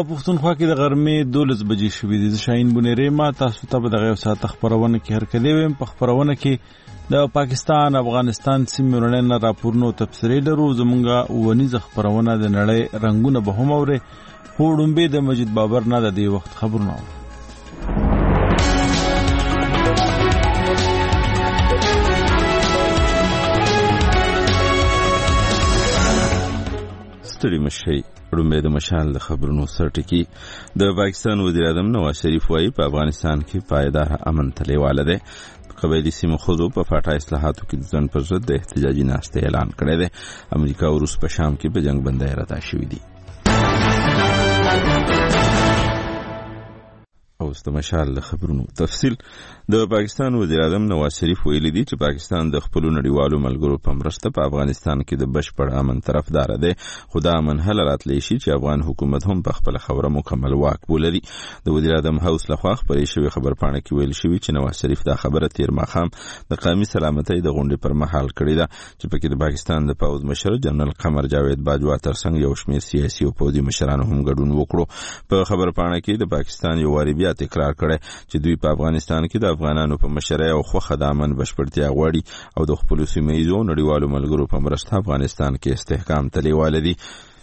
پښتونخوا کې د غرمې 12 بجې شوې دي. شاهین بونیری ما تاسو ته په دغه یو ساعت خبرونه کې هرکلی ویم. په خبرونه کې د پاکستان افغانستان سیمې ورننه راپورونو تفسیری لرو. زمونږه ونیزه خبرونه د نړۍ رنگونه به هم اوري. هوډمبه د مجید بابر نه د دې وخت خبرونه. ستړي مشي رومبه د مشال د خبرونو سرټکی. د پاکستان وزیر اعظم نواز شریف وايي په افغانستان کې پایدار امن تلواله ده. قبایلی سیمو خودو په فاټا اصلاحاتو کې د ځن پر ضد د احتجاجي ناشته اعلان کړی دی. امریکا او روس په شام کې په جنگ بندۍ راته شوې دي. او استمشال د خبرونو تفصیل. د پاکستان وزیر اعظم نواز شریف ویلي دی چې پاکستان د خپل نړیوالو ملګرو په مرسته په افغانستان کې د بشپړ امن طرفدار دی. خدا امن حل راتلی شي چې افغان حکومت هم په خپل خبره مکمل واک ولري. د وزیر اعظم هاوس لخوا خبرې شوی خبرپاڼه کې ویل شوی چې نواز شریف دا خبره تیر ماښام د قومي سلامتۍ د غونډې پر مهال کړې ده چې پکې د پاکستان د پوځ مشر جنرال قمر جاوید باجوا ترڅنګ یو شمېر سیاسي او پوځي مشرانو هم ګډون وکړو. په خبرپاڼه کې د پاکستان یو واری بیا تکرار کړی چې دوی په افغانستان کې د افغانانو په مشرۍ او خوخه د امن بشپړتیا غواړي او د خپل سیمه ییزو نړیوالو ملګرو په مرسته افغانستان کې استحکام تلواله دي.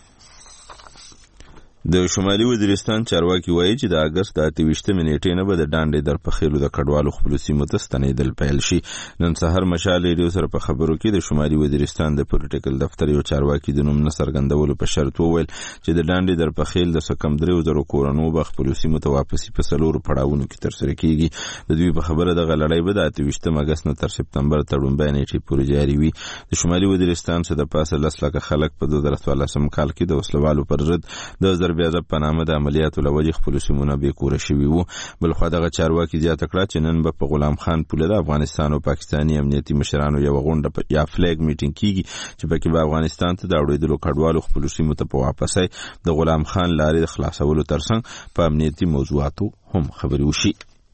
د شمالي وزیرستان چارواکي وایي چې د اگست د 28 نیټې نه به د ډانډې در په خېلو د کډوالو خپل سیمو ته ستنېدل پیل شي. نن سحر مشال ریډیو سره په خبرو کې د شمالي وزیرستان د پولیټیکل دفتر یو چارواکي د نوم نه څرګندولو په شرط وویل چې د ډانډې در په خېل د سکم 3000 کورونو به خپل سیمو ته واپسی په څلورو پړاوونو کې ترسره کیږي. د دوی په خبره د غلړۍ به د 28 اگست نه تر سپتمبر تړونبه نیټې پورې جاري وي. د شمالي وزیرستان څخه د پاسه 10 لک خلک په 2014 کال کې د وسلوالو پر ضد د ضربې په نامه د عملیاتو لوجې خپل سیمونه به کوره شوي وو. بل خو دغه چارواکي زیاته کړه چې نن به په غلام خان پوله د افغانستان او پاکستاني امنیتي مشرانو یو غونډه یا فلیګ میټینګ کیږي چې پکې به افغانستان ته د اړویدلو کډوالو خپل سیمو ته په واپسۍ د غلام خان لارې د خلاصولو ترڅنګ په امنیتي موضوعاتو هم خبرې وشي.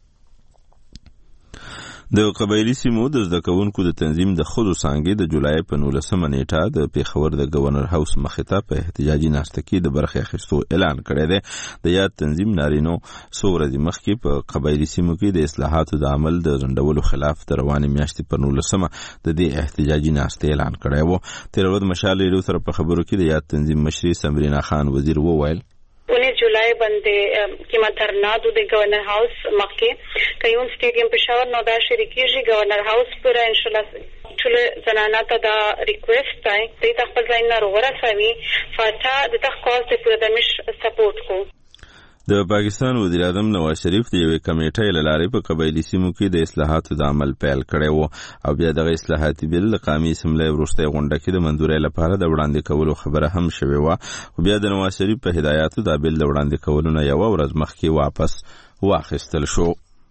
د قبایلی سیمو د زده کوونکو د تنظیم د خودو څانګې د جولای په 19 نیټه د پیښور د گورنر هاوس مخې ته په احتجاجي ناشته کې د برخې اخیستو اعلان کړی دی. د یاد تنظیم نارینو څو ورځې مخکې په قبایلی سیمو کې د اصلاحاتو د عمل د ځنډولو خلاف د روانې میاشتې په 19 د دې احتجاجي ناشته اعلان کړی و. تیر ورځ مشال ریډیو سره په خبرو کې د یاد تنظیم مشري سمرینا خان وزیر وویل 19 جولای باندې کیما درنا د گورنر هاوس مخکې کيون سټیډیم پېښور نو دا شریکیږي گورنر هاوس پر ان شاء الله ټول زنانه ته دا ریکوست دی د خپل ځای نه ورسوي فاته د تخصص په پردمش سپورټ کو. د پاکستان وزیر اعظم نواز شریف د یوې کمیټې له لارې په قبایلی سیمو کې د اصلاحاتو د عمل پیل کړی و او بیا دغه اصلاحاتي بیل د قومي اسمبلی وروستۍ غونډه کې د منظورۍ لپاره د وړاندې کولو خبره هم شوې وه. خو بیا د نواز شریف په هدایاتو دا بیل د وړاندې کولو نه یوه ورځ مخکې واپس واخیستل شو.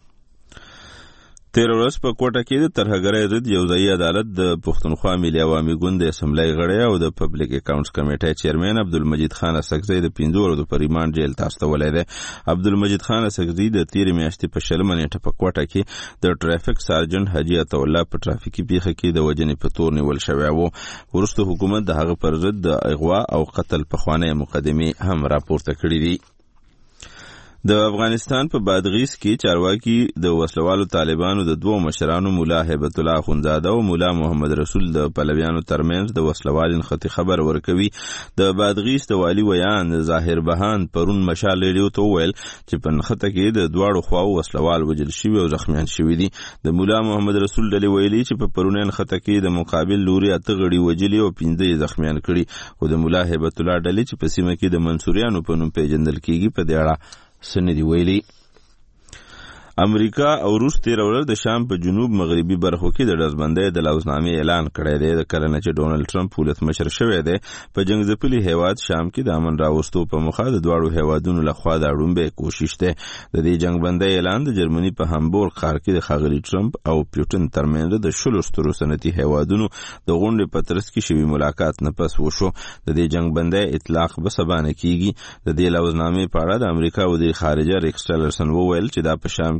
تیر ورځ په کوټه کې د ترهګرۍ ضد یو ځایي عدالت د پښتونخوا ملي عوامي ګوند د اسمبلی غړی او د پبلک اکاونټس کمیټې چیرمن عبدالمجید خان اسکزی د 15 ورځو په ریماند جیل ته استولی دی. عبدالمجید خان اسکزی د تیرې میاشتې په 20 نیټه په کوټه کې د ټرافیک سارجنټ حاجی عطا الله په ټرافیکي پیښه کې د وژنې په تور نیول شوی و. وروسته حکومت د هغه پر ضد د اغوا او قتل پخوانۍ مقدمې هم راپورته کړې دي. د افغانستان په بادغیس کې چارواکي د وسلوالو طالبانو د دوه مشرانو مولا هیبت الله خونزاده او مولا محمد رسول د پلویانو ترمنځ د وسلوال نښتې خبر ورکوي. د بادغیس د والی ویان ظاهر بهان پرون مشال ریډیو ته وویل چې په نښته کې د دواړو خواو وسلوال وژل شوي او زخمیان شوي دي. د مولا محمد رسول ډلې ویلي چې په پرونۍ نښته کې د مقابل لوري 8 غړي وژلي او 15 زخمیان کړي. خو د مولا هیبت الله ډلې چې په سیمه کې د منصوریانو په نوم پیژندل کیږي په دې اړه سندي ویلي. امریکا او روس تیر ورځ د شام په جنوب مغربي برخو کې د ډزبندۍ د لوزنامې اعلان کړی دی. د کله نه چې ډونلډ ټرمپ ولسمشر شوی دی په جنګ ځپلي هیواد شام کې د امن راوستو په موخه د دواړو هیوادونو لخوا د اړومبې کوشش دی. د دې جنګ بندۍ اعلان د جرمني په هامبورګ ښار کې د ښاغلي ټرمپ او پیوټن ترمنځ د 10 سترو صنعتي هیوادونو د غونډې په ترڅ کې شوي ملاقات نه پس وشو. د دې جنګ بندۍ اطلاق به سبا نه کیږي. د دې لوزنامې په اړه د امریکا وزیر خارجه ریکس ټیلرسن وویل چې دا په شام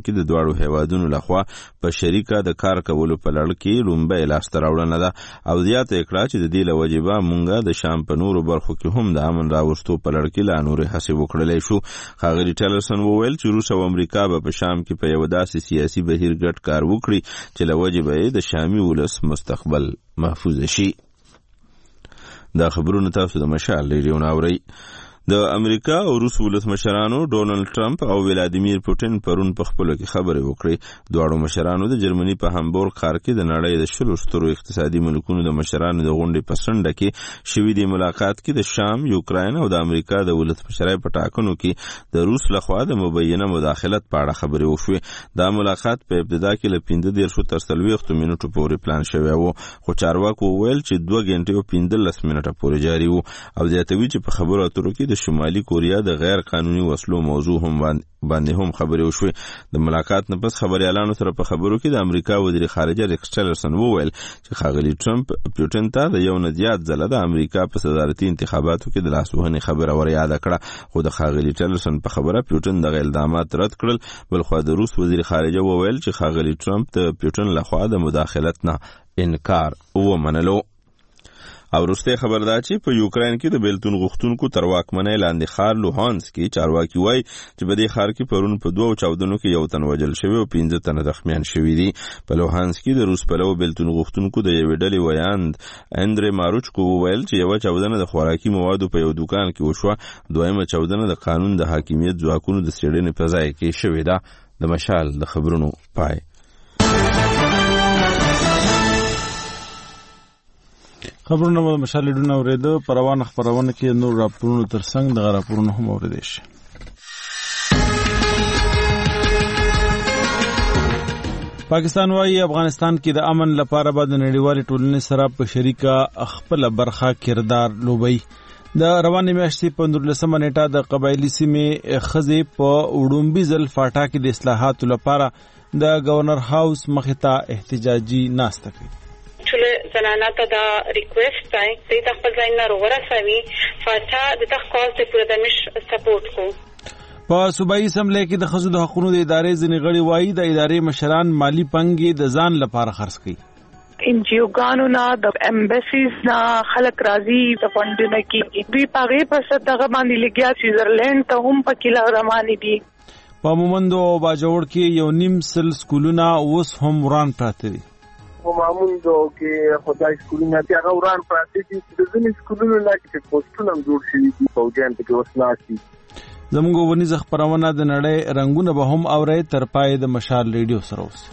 کې د دواړو هیوادونو لخوا په شریکه د کار کولو په لړ کې لومبۍ لاسته راوړنه ده او زیاته کړه چې د دې له وجبه مونږه د شام په نورو برخو کې هم د امن راوستو په لړ کې لا نورې هڅې وکړلی شو. ښاغلي ټیلرسن وویل چې روس او امریکا به په شام کې په یو داسې سیاسي بهیر ګډ کار وکړي چې له وجبه یې د شامي ولس مستقبل محفوظ شي. دا خبرونه تاسو د مشال ریډیو اورئ. د امریکا او روس ولسمشرانو ډونالد ټرمپ او ولادیمیر پوتین پرون په خپلو کې خبرې وکړې. دواړو مشرانو د جرمني په هامبورګ ښار کې د نړۍ د 10 سترو اقتصادي ملکونو د مشرانو د غونډې په څنډه کې شوي دي ملاقات کې د شام، یوکراین او د امریکا د ولسمشرۍ په ټاکنو کې د روس لخوا د مبینه مداخلت په اړه خبرې وشوې. دا ملاقات په ابتدا کې له 15 تر 30 منټو پورې پلان شوی و، خو چارواکو وویل چې 2 غنټې او 15 منټه پورې جاري و او زیاتوي چې په خبرو اترو کې د شمالي کوریا د غیر قانوني وسلو موضوع هم باندې هم خبرې وشوې. د ملاقات نه پس خبريالانو سره په خبرو کې د امریکا وزیر خارجه ریکس ټیلرسن وویل چې ښاغلي ټرمپ پوتین ته د یو نه زیات ځله د امریکا په صدارتي انتخاباتو کې د لاسوهنې خبره ور یاد کړه، خو د ښاغلي ټیلرسن په خبره پوتین دغه الزامات رد کړل. بلخو د روس وزیر خارجه وویل چې ښاغلي ټرمپ د پوتین لخوا د مداخلت نه انکار ومنلو. او وروسته خبر ده چې په یوکراین کې د بیلتون غوښتونکو تر واکمنۍ لاندې ښار لوهانس کې چارواکي وایي چې په دې ښار کې پرون په 2 چاودنو کې یو تن وژل شوی او 15 تنه زخمیان شوي دي. په لوهانس کې د روس پلوه بیلتون غوښتونکو د یوې ډلې ویاند اندرې ماروچکو وویل چې یوه چاودنه د خوراکي موادو په یو دوکان کې وشوه، دویمه چاودنه د قانون د حاکمیت ځواکونو د څېړنې په ځای کې شوې ده. د مشال د خبرونو پای. خبرونه مو مشال ډونه اوریدو پر روانه خبرونه کې نور راپورونو ترڅنګ د راپورونو هم اوریدل شي. پاکستان وايي افغانستان کې د امن لپاره به د نړیوالې ټولنې سره په شریکه خپل برخه کردار لوبي. د روانې میاشتې په 19 نیټه د قبایلی سیمې خزې په وډومبي ځل فاټا کې د اصلاحاتو لپاره د گورنر هاوس مخې ته احتجاجي ناسته کوي. ټول زنانه ته دا ریکوست دی چې د خپل ځای نه ورسوي فاټا د تخکاز ته پوره دمش سپورټ کو. په صوبایي اسمبلی کې د ښځو د حقوقو د ادارې ځینې غړي وایي د ادارې مشران مالی پنګې د ځان لپاره خرڅ کوي. انجیوګانو نه د امبیسیز نه خلک راځي د فندونه کې دوی پاغې په دغه باندې لګیا سویزرلند ته هم پکې روانې دي. په مومندو او باجوړ کې یو نیم سل سکولونه اوس هم وران پراته دي. په مومندو کې خدای سکولونه ته هغه وران پراته دي، د ځینې سکولونو نه چې پوسټونه هم جوړ شوي دي فوجیان پکې اوس ناست دي. زموږ ونیزه خپرونه د نړۍ رنګونه به هم اورئ. تر پای د مشال ریډیو سره اوس.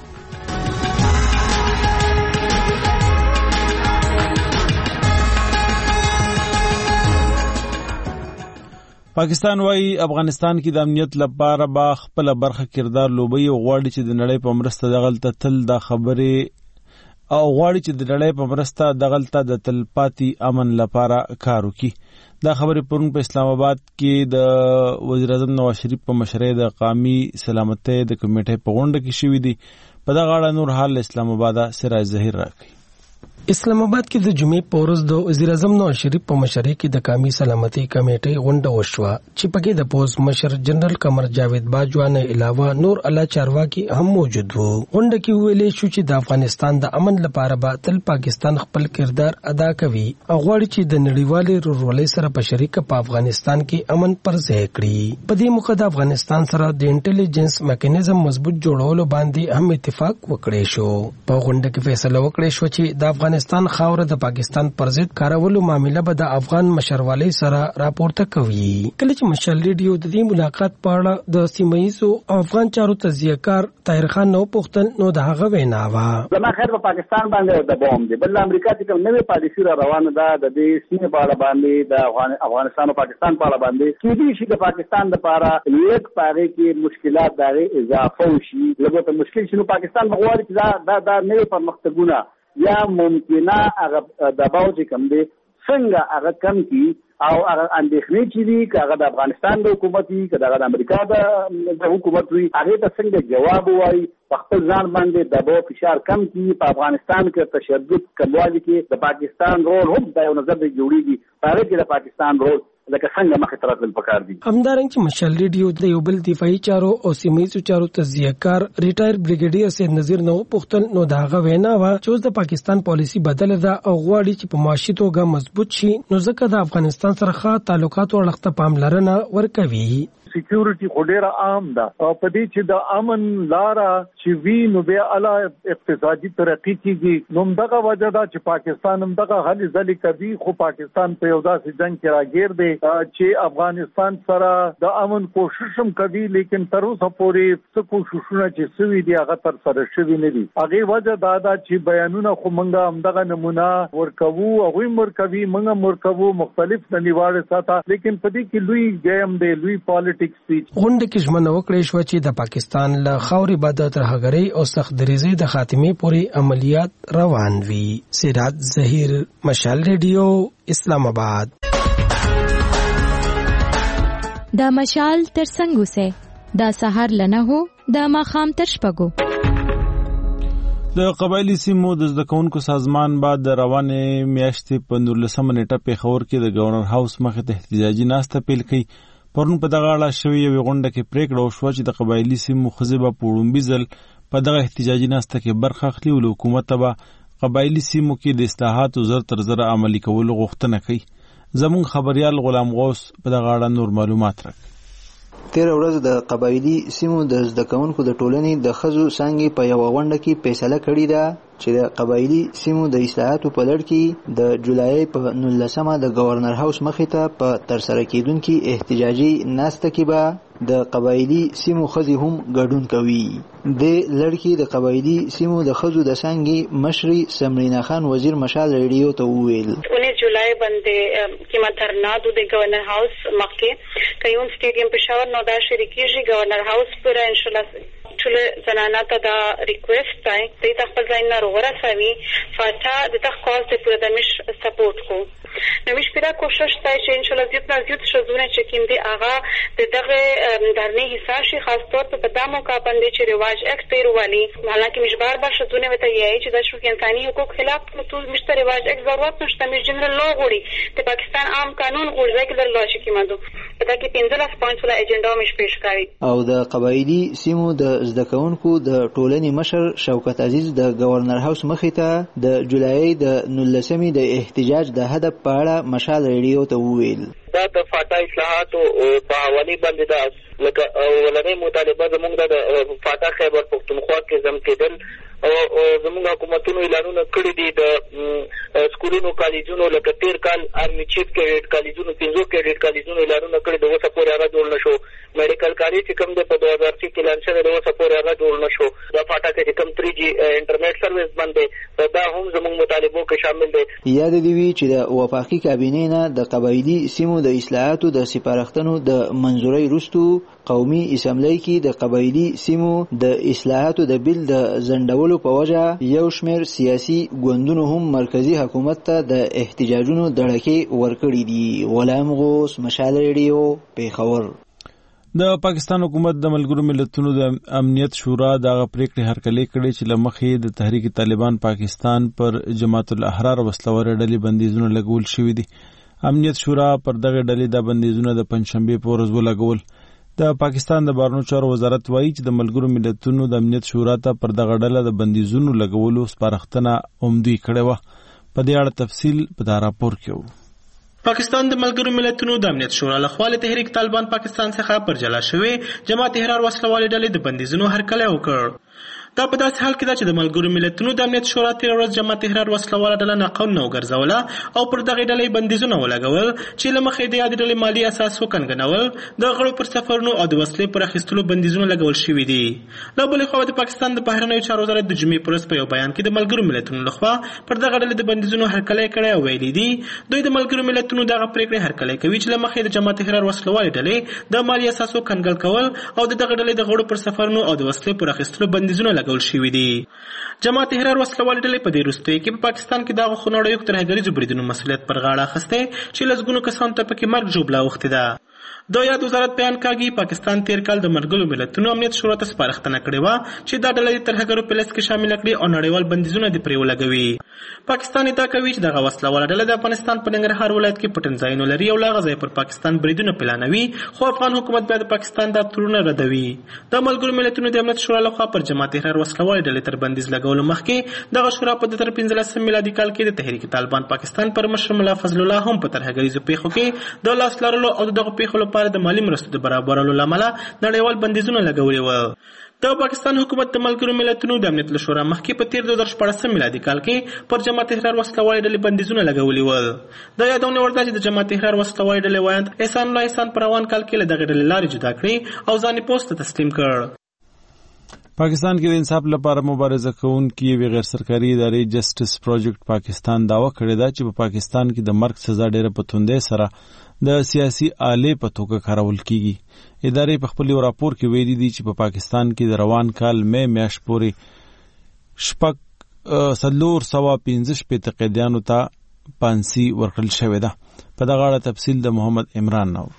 پاکستان وايي افغانستان کې د امنیت لپاره به خپل برخه کردار لوبي او غواړي چې د نړۍ په مرسته دغلته تل د خبرې او غواړي چې د نړۍ په مرسته دغلته د تلپاتې امن لپاره کار وکړي. دا خبرې پرون په اسلام آباد کې د وزیر اعظم نواز شریف په مشرۍ د قومي سلامتۍ د کمیټې په غونډه کې شوې دي. په دغه اړه نور حال اسلام آباد سراج ظهیر راکړي. اسلام آباد کې د جمعې په ورځ د وزیر اعظم نواز شریف په مشرۍ کې د قومي سلامتۍ کمیټې غونډه وشوه چې پکې د پوز مشر جنرال قمر جاوید باجوا نه علاوه نور اعلی چارواکي هم موجود وو. غونډه کې ویلې شو چې د افغانستان د امن لپاره به تل پاکستان خپل کردار ادا کوي او غواړي چې د نړیوالې ورورولۍ سره په شریکه په افغانستان کې امن پر ځای کړي. په دې موخه د افغانستان سره د انټيليجنس میکانیزم مضبوط جوړولو باندې هم اتفاق وکړی شو. په غونډه کې فیصله وکړی شو چې د افغانستان خاوره د پاکستان پر ضد کارولو معاملې به د افغان مشروالۍ سره راپورته کوي. کله چې مشال ریډیو د دې ملاقات په اړه د سیمه‌ییزو افغان چارو تجزیه‌کار طاهر خان نو پوښتل نو د هغه وینا وا زما خیر په پاکستان باندې د بوم دی بل امریکا چې کوم نوې پالیسي را روانه ده د دې سیمې په اړه باندې د افغانستان او پاکستان په اړه باندې کې دي چې د پاکستان لپاره لیک پاره کې مشکلات دغه اضافه وشي لږه ته مشکل شنو پاکستان بغواړي چې دا نوې پرمختګونه یا ممکنه هغه دباو چې کوم دی څنګه هغه کم کی او هغه اندېښنې چې دي هغه د افغانستان د حکومت وي که د امریکا د حکومت وي هغه ته څنګه جواب وایي په خپل ځان باندې دباو فشار کم کی په افغانستان کې تشدد کموالي کې د پاکستان رول هم د یو نظر دی جوړیږي په هغه کې د پاکستان رول لکه څنګه مخې ته راتلل پکار دي. همدارنګه چې مشال ریډیو د یو بل دفاعي چارو او سیمه‌ییزو چارو تجزیه‌کار ریټایر بریګیډیر سید نذیر نو پختل نو داغه وینا وا چې د پاکستان پالیسی بدل ده او غواړي چې په معاشي توګه مضبوط شي، نو ځکه د افغانستان سره ښه تعلقات ورلخته پاملرنه ورکوي. سکیورټي خو ډیره عام ده او په دې چې د امن لاره چې وی نو بیا اعلی اقتصادي ترقی کیږي، نو دغه وجه ده چې پاکستان هم دغه هلي ځلې کوي، خو پاکستان په یو داسې جنگ کې راګیر دی چې افغانستان سره د امن کوشش هم کوي، لیکن تر اوسه پورې څه کوششونه چې سوي دي هغه تر سره شوي نه دي. هغه وجه دا ده چې بیانونه خو موږ هم دغه نمونه ورکوو او هم ورکوي، موږ هم ورکوو مختلف ننیواړه ساته، لیکن په دې کې لوی گیم دی، لوی پالیټیکس. غونډه کې ژمنه وکړې شو چې د پاکستان له خاورې بعد ترهګرۍ او سخت دریزۍ د خاتمې پورې عملیات روان وي. سراج ظهیر، مشال ریډیو، اسلام آباد. دا مشال تر څنګه وسه دا سحر لنه هو دا ماخام تر شپږو. د قبایلی سیمو د زده کوونکو سازمان بعد د روانې میاشتې په 19 نیټه پیښور کې د گورنر هاوس مخې ته احتجاجي ناسته پیل کړي. پرون په دغه اړه شوې یوې غونډه کې پریکړه وشوه چې د قبایلي سیمو ښځې به په وړومبي ځل په دغه احتجاجي ناسته کې برخه اخلي او له حکومته به قبایلي سیمو کې د اصلاحاتو زر تر زره عملي کولو غوښتنه کوي. زموږ خبریال غلام غوث په دغه اړه نور معلومات راکړي. تیر ورځ د قبایلي سیمو د زده کوونکو د ټولنې د ښځو څانګې په یوه غونډه کې فیصله کړې ده چې د قبایلي سیمو د اصلاحاتو په لړ کې د جولای په 19 د گورنر هاوس مخې ته په ترسره کېدونکي احتجاجي ناسته کې به د قبایلي سیمو ښځې هم ګډون کوي. د لړ کې د قبایلي سیمو د ښځو د څانګې مشري سمرینا خان وزیر مشال ریډیو ته وویل 19 جولای باندې کې دھرنا د گورنر هاوس مخکې کيون سټیډیم پېښور نو دا شریکيږي گورنر هاوس پر ان شاء الله ټول زنانه ته دا ریکوست دی چې تاسو ځای نه ورسوي فاته د تاسو کال ته پر د مش سپورټ کو نو مش پیدا کوشش دی چې ان شاء الله زیات شزونه چې کوم دی هغه د دغه درنې حصہ شي خاص طور په دامو کا باندې چې رواج اکټ تیر والی حالانکه مش بار شزونه وته یی چې د شو انساني حقوق خلاف ټول مشته رواج اکټ ضرورت نشته مش جنرال لا غوړي د پاکستان عام قانون غوړي ریګولر لا شي کیمندو دا کې 15 پوینټس ولا ایجنډا مش پیش کوي. او د قبایلی سیمو د زده کوونکو د ټولنې مشر شوکت عزیز د گورنر هاوس مخې ته د جولای د 19 د احتجاج د هدف په اړه مشال ریډیو ته وویل دا د فاټا اصلاحات په حواله باندې دا لکه ولنې مطالبه زموږ د فاټا خیبر پختونخوا کې زم کېدل او زموږ حکومتونو اعلانونه کړی دي د سکولونو کالجونو لکه تیر کال آرمي چیف کیډټ کالجونو 15 کیډټ کالجونو اعلانونه کړی د اوسه پورې هغه جوړ نشو. میډیکل کالج چې کوم د په 2003 کې اعلان شوی د اوسه پورې هغه جوړ نشو. دا فاټا کې کوم 3G انټرنیټ سرویس باندې دا هم زموږ مطالبو کې شامل دي. یاد دی وی چې د وفاقي کابینې نه د قبایلی سیمو د اصلاحاتو د سپارښتنو د منځوري وروسته قومي اسمبلی کې د قبایلی سیمو د اصلاحاتو د بیل د زندولو په وجه یو شمېر سیاسي ګوندونو هم مرکزی حکومت ته د احتجاجونو دړکې ورکړي دي. غلام غوث، مشال ریډیو، پیښور. د پاکستان حکومت د ملګرو ملتونو د امنیت شورا د پریکړې هرکلی کړي چې لمخې د تحریک طالبان پاکستان پر جماعت الاحرار وسلوار ډلې بندیزونه لګول شوې دي. امنیت شورا پر دغه ډلې د بندیزونه د پنځشنبه په ورځ ولګول. د پاکستان د بهرنیو چارو وزارت وایي چې د ملګرو ملتونو د امنیت شورا ته پر دغه ډله د بندیزونو لګولو سپارښتنه اومدوي کړې وه. په دې اړه تفصیل په دا راپور کې وو. پاکستان د ملګرو ملتونو د امنیت شورا لخوا له تحریک طالبان پاکستان څخه پر جلا شوی جماعت احرار وسلوالې ډلې د بندیزونو هرکلی وکړ. دا په داسې حال کې ده چې د ملګرو ملتونو د امنیت شورا تیر ورځ جماعت احرار وسلواله ډله ناقانونه وګرځوله او پر دغه ډلې بندیزونه ولګول چې له مخې د یادې ډلې مالي اساس وکنګنول، د غړو پر سفرونو او د وسلې پر اخیستلو بندیزونه لګول شوي دي. له بلې خوا د پاکستان د بهرنیو چارو وزارت د جمعې په ورځ په یو بیان کې د ملګرو ملتونو لخوا پر دغه ډلې د بندیزونو هرکلی کړی او ویلي دي دوی د ملګرو ملتونو دغه پریکړې هرکلی کوي چې له مخې د جماعت احرار وسلوالې ډلې د مالي اساس وکنګل کول او د دغه ډلې د غړو پر سفرونو او د وسلې پر اخیستلو بندیزونه لګول شوي دي. جماعت احرار وسلوالې ډلې په دې وروستیو کې په پاکستان کې دغه خونړیو ترهګریزو بریدونو مسؤلیت پر غاړه اخیستی چې لسګونو کسانو ته پکې مرګ ژوبله اوښتې ده. د یاد وزارت بیان کاږي پاکستان تیر کال د ملګرو ملتونو امنیت شورا ته سپارښتنه کړې وه چې دا ډله د ترهګرو په لیست کې شامل کړي او نړیوال بندیزونه دې پرې ولګوي. پاکستان ادعا کوي چې دغه وسله واله ډله د افغانستان په ننګرهار ولایت کې پټن ځایونه لري او له هغه ځایه پر پاکستان بریدونه پلانوي، خو افغان حکومت بیا د پاکستان دا تورونه ردوي. د ملګرو ملتونو د امنیت شورا لخوا پر جماعت تحریر وسله والې ډلې تر بندیز لګولو مخکې دغه شورا په 2015 میلادي کال کې د تحریک طالبان پاکستان پر مشر ملا فضل الله هم په ترهګریزو پیښو کې د لاس لرلو او دغه پیښو لپاره د مالی مرستو د برابرولو له امله نړیوال بندیزونه لګولي وو. د پاکستان حکومت د ملګرو ملتونو د امنیت له شورا مخکې په تیر 2014 میلادي کال کې پر جماعت تحریر وسله والې ډلې بندیزونه لګولي ول. د یادونه وړ ده چې د جماعت تحریر وسله والې ډلې وایند احسان الله احسان په روان کال کې له دغې ډلې لارې جدا کړې او ځان یې پوست ته تسلیم کړ. پاکستان کې د انصاف لپاره مبارزه کوونکي یوې غیر سرکاري ادارې جسټس پروجیکټ پاکستان دعوه کړې ده چې په پاکستان کې د مرګ سزا ډېره په توندۍ سره د سیاسي آلې په توګه کارول کیږي. ادارې په خپل راپور کې ویلي دي چې په پاکستان کې د روان کال مې میاشت پورې 415 قیدیانو ته پانسي ورکړل شوې ده. په دغه اړه تفصیل د محمد عمران نو.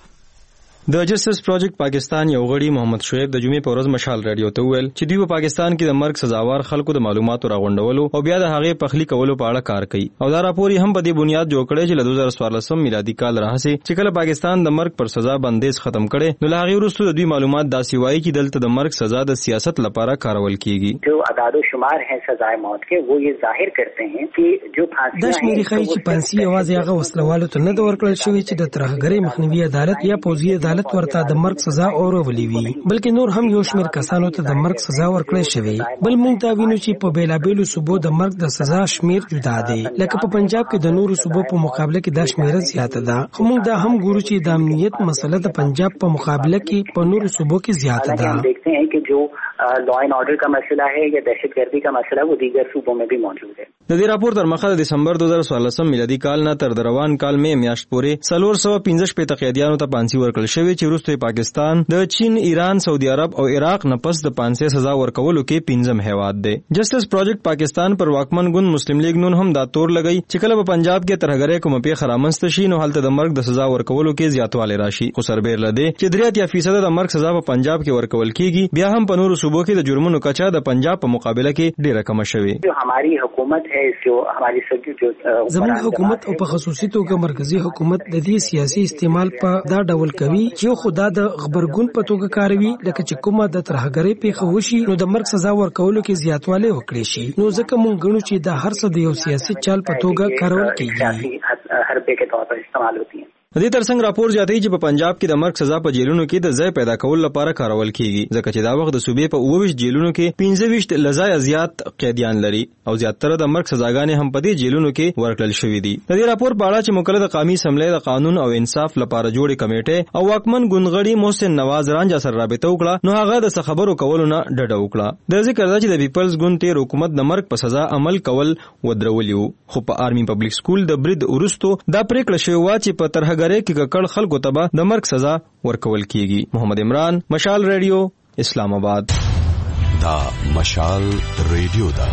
د جسټس پروجیکټ پاکستان یو غړي محمد شعیب د جمعې په ورځ مشال رادیو ته وویل چې دوی په پاکستان کې د مرګ سزاوار خلکو د معلوماتو راغونډولو او بیا د هغې پخلی کولو په اړه کار کوي او دا راپور هم په دې بنیاد جوړ کړی چې له 2014 میلادي کال راهیسې چې کله پاکستان د مرګ پر سزا بندیز ختم کړي نو له هغې وروسته د دوی معلومات داسې وایي چې دلته د مرګ سزا د سیاست لپاره کارول کیږي. جو اعداد و شمار ہیں سزائے موت کے وہ یہ ظاہر کرتے ہیں کہ جو پھانسی د شمیرې ښایي چې پانسي یوازې هغه وسلوالو ته نه ده ورکړل شوې چې د ترهګرۍ مخنیوي عدالت یا پوځي عدالت ورته د مرګ سزا اورولې وي، بلکې نور هم یو شمېر کسانو ته د مرګ سزا ورکړل شوې. بل موږ دا وینو چې په بیلابیلو صوبو د مرګ د سزا شمېر جدا دی، لکه په پنجاب کې د نورو صوبو په مقابله کې دا شمېره زیاته ده، خو موږ دا هم ګورو چې د امنیت مسله د پنجاب په مقابله کې په نورو صوبو کې زیاته ده. لا اینڈ آرڈر کا مسئلہ ہے یا دہشت گردی کا مسئلہ وہ دیگر صوبوں میں بھی موجود ہے. د دې راپور تر مخه د دسمبر 2014 میلادي کال نه تر روان کال مې میاشت پورې 415 قیدیانو ته پانسي ورکړل شوې چې وروسته پاکستان د چین، ایران، سعودي عرب او عراق نه پس د پانسي سزا ورکولو کې پنځم هیواد دی. جسټس پروجیکټ پاکستان پر واکمن ګوند مسلم لیگ نون هم دا تور لګی چې کله په پنجاب کې ترهګرۍ کوم پیښه رامنځته شي نو هلته د مرګ د سزا ورکولو کې زیاتوالی راشي. خو سربېر لدی چې 83% د مرګ سزا په پنجاب کې ورکول کیږي، بیا هم په نورو صوبو کې د جرمونو کچا د پنجاب په مقابله کې ډیره کم شوې. جو ہماری حکومت ہے جو ہماری زموږ حکومت او په خصوصي توګه مرکزی حکومت د دې سیاسي استعمال په دا ډول کوي چې خدا د خبرګون په توګه کاروي، لکه چې کومه د ترهګرۍ پیښه وشي نو د مرګ سزا ورکولو کې زیاتوالی وکړي شي. نو ځکه موږ ګڼو چې دا هر څه د یو سیاسي چال په توګه کارول کیږي. حربے کے طور پر استعمال ہوتی ہیں. دې ترڅنګ راپور زیاتوي چې په پنجاب کې د مرګ سزا په جیلونو کې د ځای پیدا کولو لپاره کارول کیږي، ځکه چې دا وخت د صوبې په 29 جیلونو کې 25 لزای زیات قیدیان لري او زیاتره د مرګ سزاګانې هم په دې جیلونو کې ورکړل شوې دي. د دې راپور په اړه چې مکلف د قومي اسمبلی د قانون او انصاف لپاره جوړې کمیټې او واکمن ګوندغړي محسن نواز رانجا سره رابطه وکړه نو هغه د خبرو کولو نه ډډه وکړه. د ذکر ده چې د پیپلز ګوند تیر حکومت د مرګ په سزا عمل کول ودرولي، خو په آرمي پبلک سکول د برید وروسته دا پریکړه شوې و چې په ترهګرۍ کې ککړ خلکو ته به د مرګ سزا ورکول کیږي. محمد عمران، مشال ریډیو، اسلام آباد. دا مشال ریډیو دا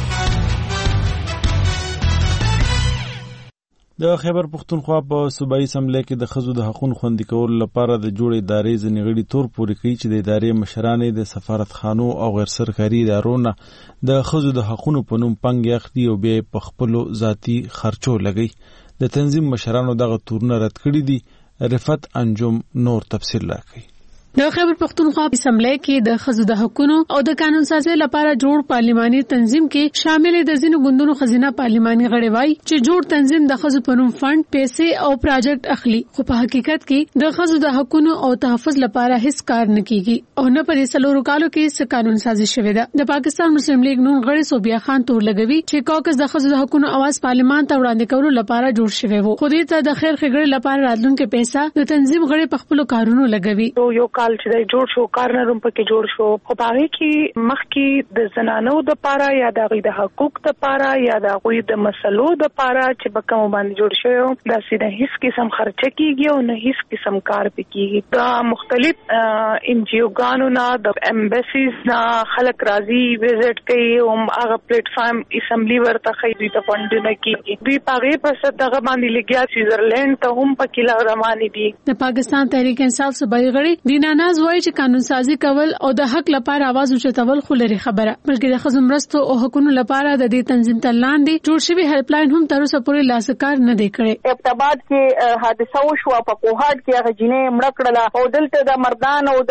د خیبر پختونخوا په صوبایي اسمبلی کې د ښځو د حقوقو خوندي کولو لپاره د جوړې ادارې ځینې غړي تور پورې کوي چې د ادارې مشران د سفارتخانو او غیر سرکاري ادارو نه د ښځو د حقوقو په نوم پنګ اخلي او بیا په خپلو ذاتي خرچو لګي. د تنظیم مشرانو دغه تورونه رد کړي دي. رفت انجم نور تفصیل راکړي. د خیبر پختونخوا اسمبلی کې د ښځو د حقوقو او د قانون سازي لپاره جوړ پارلماني تنظیم کې شامل د ځینو ګوندونو خزینه پارلماني غړي وایي چې جوړ تنظیم د ښځو په نوم فند، پیسې او پروجیکټ اخلي، خو په حقیقت کې د ښځو د حقوقو او تحفظ لپاره هیڅ کار نه کیږي او نه په دې څلورو کالو کې څه قانون سازي شوې ده. د پاکستان مسلم لیگ نون غړي صوبیا خان تور لګوي چې کاکس د ښځو د حقوقو اواز پارلمان ته وړاندې کولو لپاره جوړ شوی وو، خو دې ته د خیر خګړې لپاره راتلونکو پیسې د تنظیم غړي په خپل کارونو لګوي. یو کال چې جوړ شو کارنروم پکې جوړ شو خو باغې کې مخکې د زنانو د پاره یا د غي د حقوق د پاره یا د غوي د مسلو د پاره چې بکم باندې جوړ شوی دا سیده هیڅ قسم خرچه کیږي او نه هیڅ قسم کار پکېږي دا مختلف ان جی او ګانو نه د ایمبیسیز نه خلک راځي وزټ کوي او هغه پلیټ فارم اسمبلی ورته خېدي ته فندونه کیږي دوی پاغه پر څه دغه باندې لګیا سویزرلند ته هم پکې لغرمانی دي د پاکستان تحریک انصاف صوبایي غړي دینا ناز وایي چې قانون سازي کول او د حق لپاره आवाज اوچتول خو لري خبره بلکې د خزم رستو او حقوقو لپاره د دې تنظیم تلاندې جوړ شوی هیلپ لاین هم تر اوسه پورې لاسکار نه دی کړی ابتباد کې حادثه وشو په کوهاټ کې هغه جنې مړ کړله او دلته د مردان او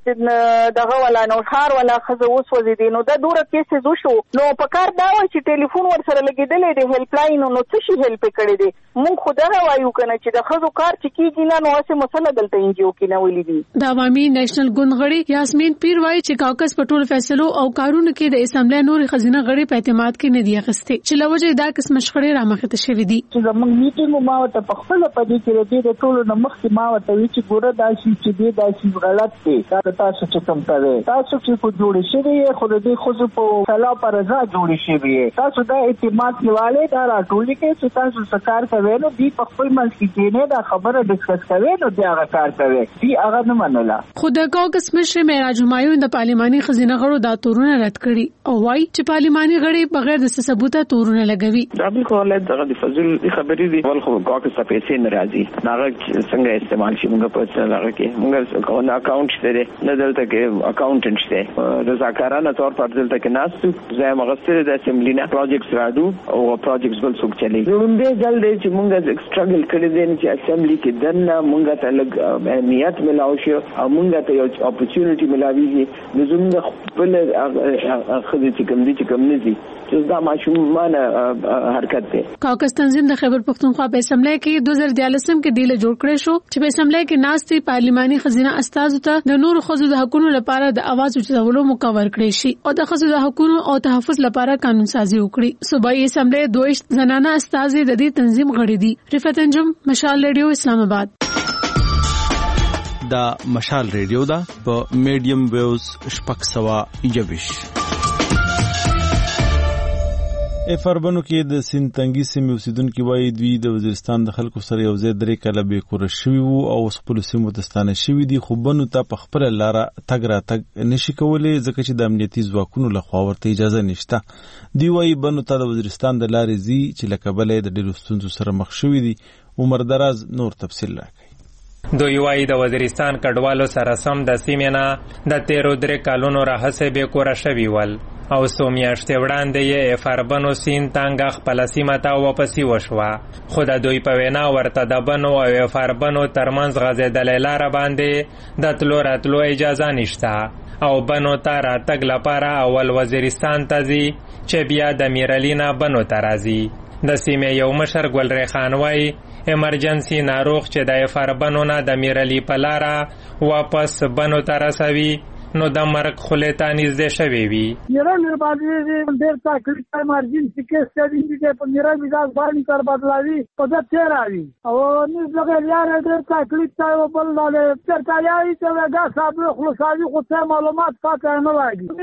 دغه ولا نو ښار ولا خزه وسوځي دي نو د دوره کیسز وشو نو په کار دا و چې ټلیفون ور سره لګیدلې د هیلپ لاین نو څه شي هیلپ کړی دي مونږ خدای وایو کنه چې د خزو کار چې کیږي نه نو څه مسله دلته انجیو کې نه ولې دي د عوامي نېشنل ګوند غړي یاسمین پیر وایي چې کاکس په ټول فیصلو او کارونو کې د اسمبلی نور خزینه غړي په اعتماد کې نه دی اخستې چې لوجه دا قسم شخړې رامخته شوې دي چې زموږ میټینګ ما ته په خپل پدې کې د ټولو نمخ کې ما ته وی چې ګوره دا چې دې دا چې غلط دی دا تاسو چې کوم کوي تاسو چې کو جوړ شوی خو دې خو په سلا پر ځا جوړ شوی تاسو دا اعتماد نیواله دا راټول کې چې تاسو سکار کوي نو دی په خپل منځ کې نه دا خبره ډسکس کوي نو دا هغه کار کوي دی هغه نه منله خود کاکس مشر معراج همایون د پارلماني خزینه غړو دا تورونه رد کړي او وايي چې پارلماني غړي بغیر د ثبوته تورونه لګوي دا بالکل دغه د فضل خبرې دي ول خو کاکس په پیسې ناراضي ناغه څنګه استعمال شي موږ په څه لاره کې موږ کوم اکاونټ شته نه دلته کې اکاونټنټ شته رضاکارانه تور پر دلته کې ناس زه مغسر د اسمبلی نه پروجیکټس راډو او پروجیکټس بل څوک چلی لومبه ځل دی چې موږ سټرګل کړی دی چې اسمبلی کې دنه موږ ته لګ اهمیت ملاو شو او موږ ته یو اپورتونټی ملاويږي د زموږ خپل خدای چې کوم نه دي چې دا ماشومان حرکت دی کاکس تنظیم د خیبر پختونخوا په اسمبلی کې 2014 کې ډیل جوړ کړی شو چې په اسمبلی کې ناستي پارلماني خزینه استازو ته د نور خزو د حقوقو لپاره د आवाज اوچتولو مقرر کړی شي او د خزو د حقوقو او تحفظ لپاره قانون سازي وکړي صوبایي اسمبلی 2 زنانه استازي د دې تنظیم غړي دي رفعت انجم مشال ریډیو اسلام آباد دا مشال ریډیو دا په میډیم ویوز شپږ سوا یوش افربنو کې د سینتنګي سیمې اوسیدونکو وایي دوی د وزیرستان د خلکو سره یو ځای درې کاله به کور شوی وو او خپل سیمو ته ستانه شوی دي خو بنو ته په خپل لار تګ را تګ نشي کولای ځکه چې د امنیتي ځواکونو لخوا ورته اجازه نشته دی وایي بنو ته د وزیرستان د لارې زی چې لکه بلې د ډیرو ستونزو سره مخ شوی دي عمر دراز نور تفصیل راکړي دوی وایي د وزیرستان کډوالو سره سم د سیمې نه د 13 کالونو راهیسې به کور شوی ول او څو میاشتې وړاندې یې افربنو سیند تانګه خپل سیمه ته واپسې وشوه خو د دوی په وینا ورته د بنو او افربنو ترمنځ غځېدلې لاره باندې د تلو راتلو اجازه نشته او بنو ته راتګ لپاره اول وزیرستان ته ځي چې بیا د میرعلي نه بنو ته راځي د سیمې یو مشر ګلرې خان وایي ایمرجنسي ناروغ چې د افربنو نه د میرعلي په لاره واپس بنو ته رسوي نو د مرګ خولې ته نږدې شوی وي میرا باندې ډېر تکلیف ایمرجنسي کې ستړي دي په میرا مزاج باندې تر بدلاوي په د تیر اوي او نو څنګه یار ډېر تکلیف ته بل لاله چرته یایي چې دا صاحب خلاصي خو څه معلومات پاتې نه لګي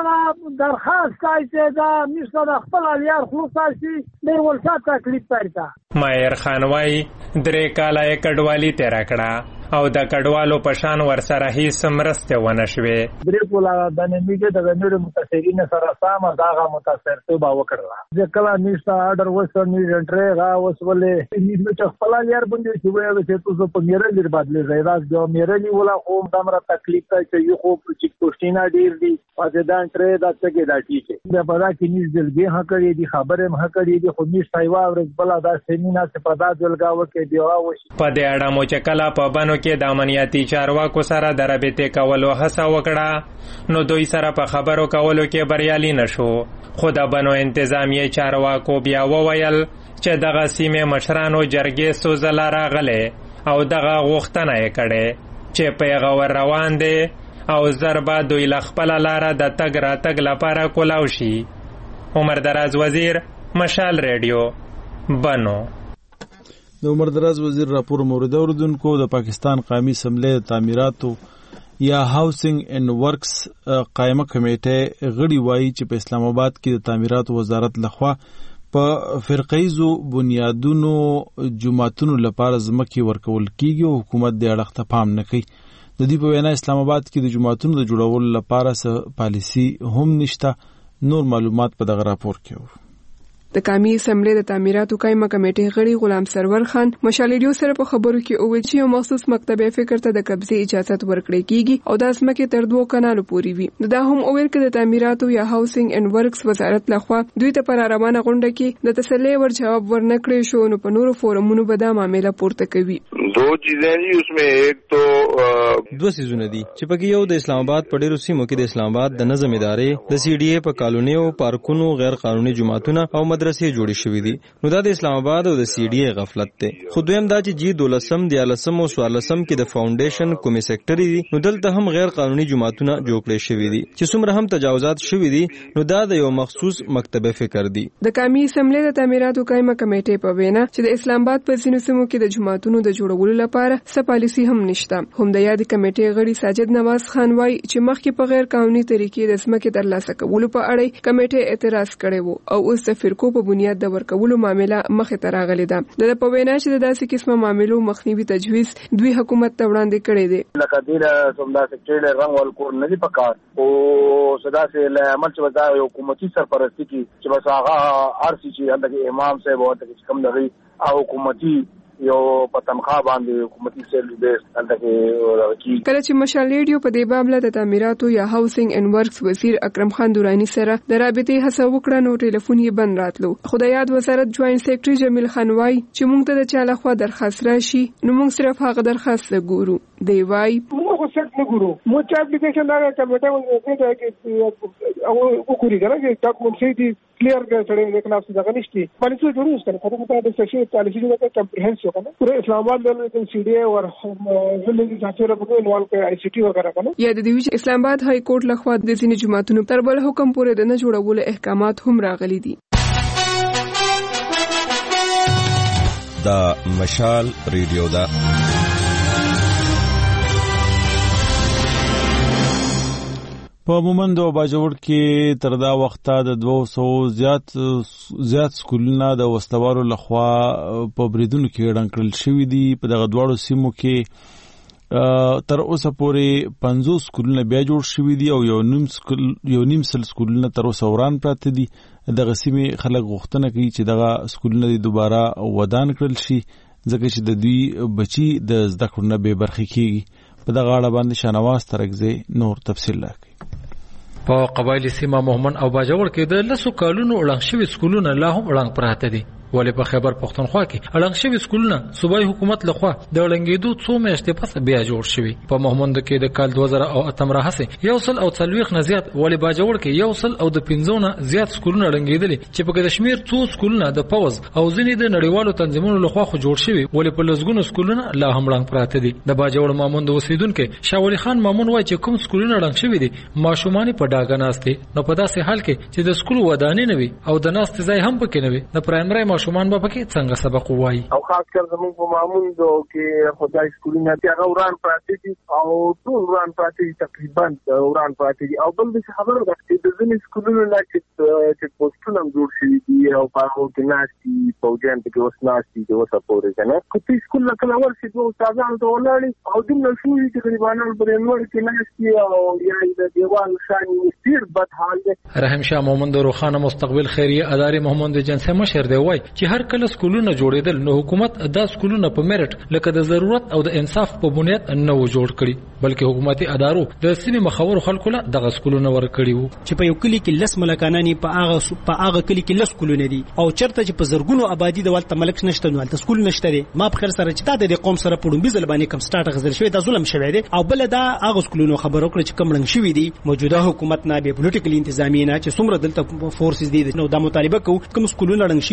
نس دا درخواست کوي چې دا نشه د خپل یار خلاصي ډېر ولڅا تکلیف پرتا مایر خان وای 3 کاله کډوالی تیر کړه او د کډوالو په شان ورسره هیڅ مرسته ونه شوې درې کولا د نمیګه د نړۍ متاثرین سره سم داغه متاثرته با وکړه ځکه نشته آرډر وسو نه رنټره غا وسولې نیمه چې خپل یار باندې چې وایي چې تاسو په میرا لري بدلې زیراز جو میرا نی ولا خو دمره تکلیف ته چې یو خو چې کوښتینا ډیر دي پاتې دا انټره دا څه کې دا ټیک دا پدا کې نیز دلګي هکړې دي خبره مه کړې دي خو نشته یو ورځ بل دا سیمینا څخه پدا دلګاو کې دی او په دې اړه مو چې کلا په بنو کې د امنیتي چارواکو سره د رابطې کولو هڅه وکړه نو دوی سره په خبرو کولو کې بریالي نشو خو د بنو انتظامیه چارواکو بیا وویل چې دغه سیمې مشرانو جرګې سوزله راغلې او دغه غوښتنه یې کړې چې پیغور روان دی او ضربه دوی له خپله لاره د تګ راتګ لپاره کولاو شي عمر دراز وزیر مشال ریډیو بنو د عمر دراز وزیر راپور مورد اوردونکو د پاکستان قومي اسمبلی د تعمیراتو یا هاوسنګ اینڈ ورکس قائمه کمیټه غړي وایي چې په اسلام آباد کې د تعمیرات وزارت لخوا په فرقیزو بنیادونو جماعتونو لپاره ځمکې ورکول کیږي او حکومت د اړخ ته پام نه کوي. د دې په وینا اسلام آباد کې د جماعتونو د جوړولو لپاره څه پالیسي هم نشته. نور معلومات په دغه راپور کې وو. د قومي اسمبلی د تعمیراتو قائمه کمیټې غړي غلام سرور خان مشال ریډیو سره په خبرو کې اوویل چې یو مخصوص مکتب فکر ته د قبضې اجازه ورکړې کیږي او د اسمکه تر 2 کانالو پوري وي. دا هم اوویل کې د تعمیراتو یا هاوسنګ اینڈ ورکس وزارت لخوا دوی ته پر روانه غونډه کې د تسلی ور جواب ورنکړې شو نو په نورو فورمونو به دا معاملې پورته کوي. دو چیزیں جی اس میں ایک تو دوه سيزونه دي چې پکې یو د اسلام آباد په ډیرو سیمو کې د اسلام آباد د نظم ادارې د سی ډي اے په کالونیو پارکونو غیر قانوني جماعتونه او مدرسې جوړې شوې دي. نو دا د اسلام آباد او د سی ډي اے غفلت دی. خو دویم دا چې جی 12 13 او 14 کې د فاونډیشن کومې سېکټري دي نو دلته هم غیر قانوني جماعتونه جوړ کړي شوې دي چې څومره هم تجاوزات شوې دي نو دا د یو مخصوص مکتب فکر دی. د قومي اسمبلی د تعمیراتو قائمه کمیټې په وینا چې د اسلام آباد په ځینو سیمو کې د جماعتونو د جوړولو لپاره څه پالیسي هم نشته. هم د یاد کمیټې غړي ساجد نواز خان وایي چې مخکې په غیر قانوني طریقې د ځمکې ترلاسه کولو په اړه کمیټې اعتراض کړی وو او اوس د فرقو په بنیاد د ورکولو معاملې مخې ته راغلې ده. د په وینا چې د داسې قسمه معاملو مخنیوي تجویز دوی حکومت ته وړاندې کړی دی. لکه دې سمدا سکرټری رنګ ولکور نه دی پکار او صدا سے عمل چې ودا حکومتي سرپرستی کی چې بس هغه ارسي چې اندګي امام صاحب او د کم دغه او حکومتي یو پتنخوا باندې حکومتي سیل بیس اندګي کله چې مشال ریډیو په دې باب له تعمیراتو یا هاوسنګ اینڈ ورکس وزیر اکرم خان دورانی سره د رابطې هڅه وکړه نو ټلیفون یې بند راتلو. خدای یاد وزارت جوائنٹ سیکرټری جمیل خان وای چې موږ ته د چا لخوا درخواست راشي نو موږ صرف هغه درخواست لګورو. دی وای موږ څه نه ګورو موږ چې اپلیکیشن دا کمیټه ولې کې او وګوري کنه چې ډاکومنټ دی کلیئر کړي د کلاس څخه نشتی باندې څه جوړوس کنه په دې د سیشن پالیسی د کمپریهنسیو کنه پورے اسلام آباد میں سی ڈی اے اور ضلعی ذاتیره په انوال کې آئی سی ٹی وغیرہ کنه یا د دې اسلام آباد های کورټ لخوا د ځینې جماعتونو تر بل حکم پورې د نه جوړولو احکامات هم راغلي دي. دا مشال ریډیو دا په مومند او باجوړ کې تر دا وخته د 200 زیات سکولونه د وسلوالو لخوا په بریدونو کې ډنګ کړل شوي دي. په دغه دواړو سیمو کې تر اوسه پورې 50 سکولونه بیا جوړ شوي دي او یو نیم سل سکولونه تر اوسه وران پراته دي. دغه سیمې خلک غوښتنه کوي چې دغه سکولونه دوباره ودان کړل شي ځکه چې د دوی بچي د زده کړو نه بې برخې کیږي. په دغه اړه باندې شاهنواز ترکزی نور تفصیل راکړي. په قبایلی سیمه مومن او باجوړ کې د لسو کالونو وړاندې شوي سکولونه لا هم وړاندې پراته دي. ولې په خیبر پښتونخوا کې وړاندې شوي سکولونه صوبایي حکومت لخوا د وړاندېدو څو میاشتې پس بیا جوړ شوي. په مومند کې د کال 2008 راهیسې 140 نه زیات ولې باجوړ کې 115 نه زیات سکولونه وړاندېدلي چې په کشمیر څو سکولونه د پوز او ځینې د نړیوالو تنظیمونو لخوا خو جوړ شوي ولې په لسګونو سکولونه لا هم وړاندې پراته دي. د باجوړ مومند اوسیدونکو شاه ولی خان مامون وایي چې کوم سکولونه وړاندې شوي دي ماشومان په ډاګه ناستي نو په داسې حال کې چې د سکول ودانې نه وي او د ناست ځای هم پکې نه وي د پرایمري ماشومان به پکې څنګه سبق وایي. او خاص کر زموږ په معموندو کې خدای سکولونه چې هغه وران پراته دي او ټول وران پراته دي تقریبا وران پراته دي. او بل څه خبره ده چې د ځینې سکولونو نه چې پوسټونه جوړ شوي دي او په هغه کې ناشتي فوجیان کې اوس ناشتي د اوسه پورې کنه کومې سکول نه کله ورسې دوه استادان ته ولاړې او د نشوي چې غریبانو پر نور کې ناشتي او یا د دیوال شان ستیر بد حال ده. رحیم شاه مومند روخانه مستقبل خیریه ادارې محمد جنسه مشر دی وای چې هر کله سکولونه جوړېدل نو حکومت دا سکولونه په میرټ لکه د ضرورت او د انصاف په بنیاد نه و جوړ کړي بلکې حکومتي ادارو د سیمې مخاور خلکو له دغه سکولونه ورکړي وو چې په یو کلی کې لس ملکانانی په هغه کلی کې لس سکولونه دي او چرته چې په زرګونو آبادی د ولته ملک نشته نو د سکول نشته دي. ما په خیر سره چې د قوم سره پړم بيزل باندې کم سٹارټ غزل شوی د ظلم شوی دي او بل دا هغه سکولونو خبر وکړه چې کم رنګ شوی دي موجوده حکومت نه به پولیټیکل انتظامی نه چې څومره دلته فورسز دي نو دا مطالبه کوي کوم سکولونه رنګ شوی دي د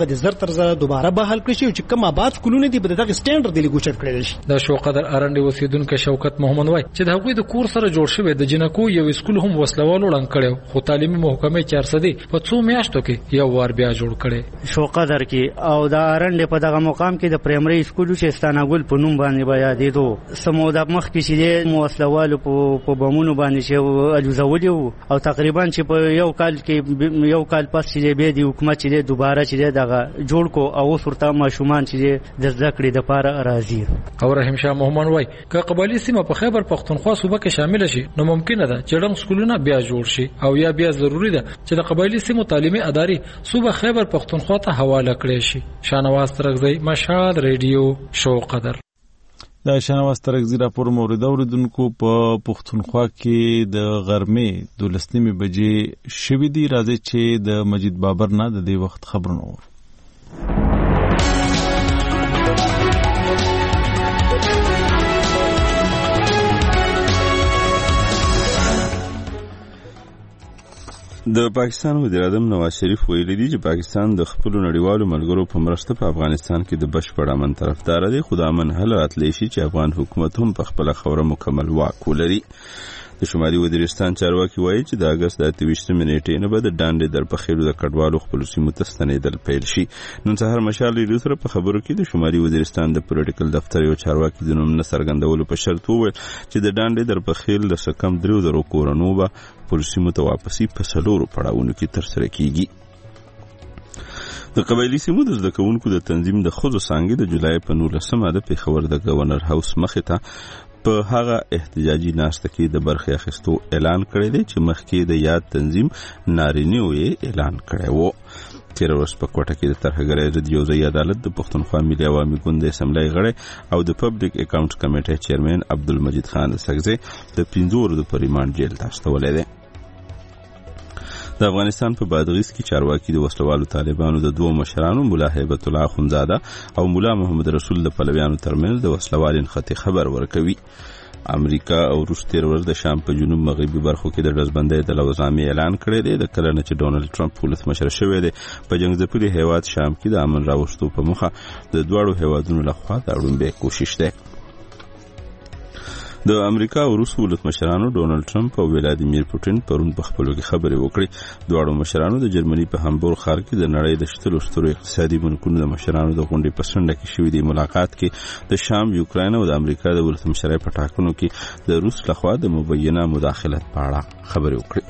هغه د زر تر زر دوباره بحال کړي چې کوم آباد سکولونه دي په دغه سټانډرډ دی لګوچت کړل شي. د شوقدر ارنډي اوسیدونکو شوکت محمد وای چې د هغوی د کور سره جوړ شوی د جنکو یو سکول هم وسلوالو ړنګ کړو خو تعلیمي محکمې 400 په 2 میاشتو کې یو وار بیا جوړ کړي. شوقدر کې او د ارنډي په دغه مقام کې د پرایمري سکول چې ستانګل په نوم باندې بیا دیدو سموده مخ کې چې د وسلوالو په بمونو باندې چې الوزولي او تقریبا چې په یو کال پس چې به د حکومت چې دوباره چې دغه جوړ کو او ورته ماشومان چې د ذکر د پاره راځي. او رحیم شاه محمد وای که قبایلی سیمه په خیبر پختونخوا صوبه کې شامل شي نو ممکنه ده چې ډنګ سکولونه بیا جوړ شي او یا بیا ضروری ده چې د قبایلی سیمو تعلیمي ادارې صوبه خیبر پختونخوا ته حواله کړي شي. شانواز ترغزی مشهد ریډیو شوقدر. دا شانواز ترغزی راپور مورد اوریدونکو په پختونخوا کې د غرمې 12 بجې شوې دي. راځي چې د مجید بابر نه د دې وخت خبرونه ورو. د پاکستان وزیر اعظم نواز شریف ویلي دی چې پاکستان د خپل نړیوالو ملګرو په مرسته په افغانستان کې د بشپړ امن طرفدار دی خو د امن حل راتلی شي چې افغان حکومت هم په خپل خوره مکمل واک ولري. د شمالي وزیرستان چارواکي وایي چې د اگست 28 نیټې نه به د ډانډې در په خېلو د کډوالو خپلو سیمو ته ستنېدل پیل شي. نن سهار مشال ریډیو سره په خبرو کې د شمالي وزیرستان د پولیټیکل دفتر یو چارواکي د نوم نه څرګندولو په شرط وویل چې د ډانډې در په خېل د سکم 3,000 کورونو به خپلو سیمو ته واپسي په 4 پړاوونو کې ترسره کیږي. د قبایلی سیمو د زده کوونکو د تنظیم د ښځو څانګې د جولای په 19 د پېښور د گورنر هاوس مخې ته په هغه احتجاجي ناشته کې د برخې اخیستو اعلان کړی دی چې مخکې د یاد تنظیم نارینه‌و یې اعلان کړی و. تیر ورځ په کوټه کې د ترهګرۍ ضد یو ځای عدالت د پښتونخوا ملي عوامي ګوند د اسمبلی غړی او د پبلک اکاونټ کمیټې چیرمن عبدالمجید خان سګزی د 15 ورځو په ریمانډ جیل ته استولی دی. د افغانستان په بادغیس کې چارواکي د وسلوالو طالبانو د 2 مشرانو مولا هیبت الله اخونزاده او مولا محمد رسول د پلویانو ترمنځ د وسلوال انختی خبر ورکوي. امریکا او روس تیر ورځ د شام په جنوب مغربي برخو کې د ډزبندۍ د لوزامي اعلان کړی دی. د کله نه چې ډونالد ټرمپ ولسمشر شوی دی په جنګ ځپلي هیواد شام کې د امن راوستو په موخه د دواړو هیوادونو لخوا د اړوندې کوشش دی. د امریکا او روس ولسمشرانو ډونالد ټرمپ او ولادیمیر پوتین پرون په خپلو کې خبرې وکړې. دواړو مشرانو د جرمني په هامبورګ ښار کې د نړۍ د شتلو سترو اقتصادي بانکونو د مشرانو د غونډې په څنډه کې شوي دي ملاقات کې د شام، یوکراین او د امریکا د ولسمشرۍ په ټاکنو کې د روس لخوا د مبینه مداخلت په اړه خبرې وکړې.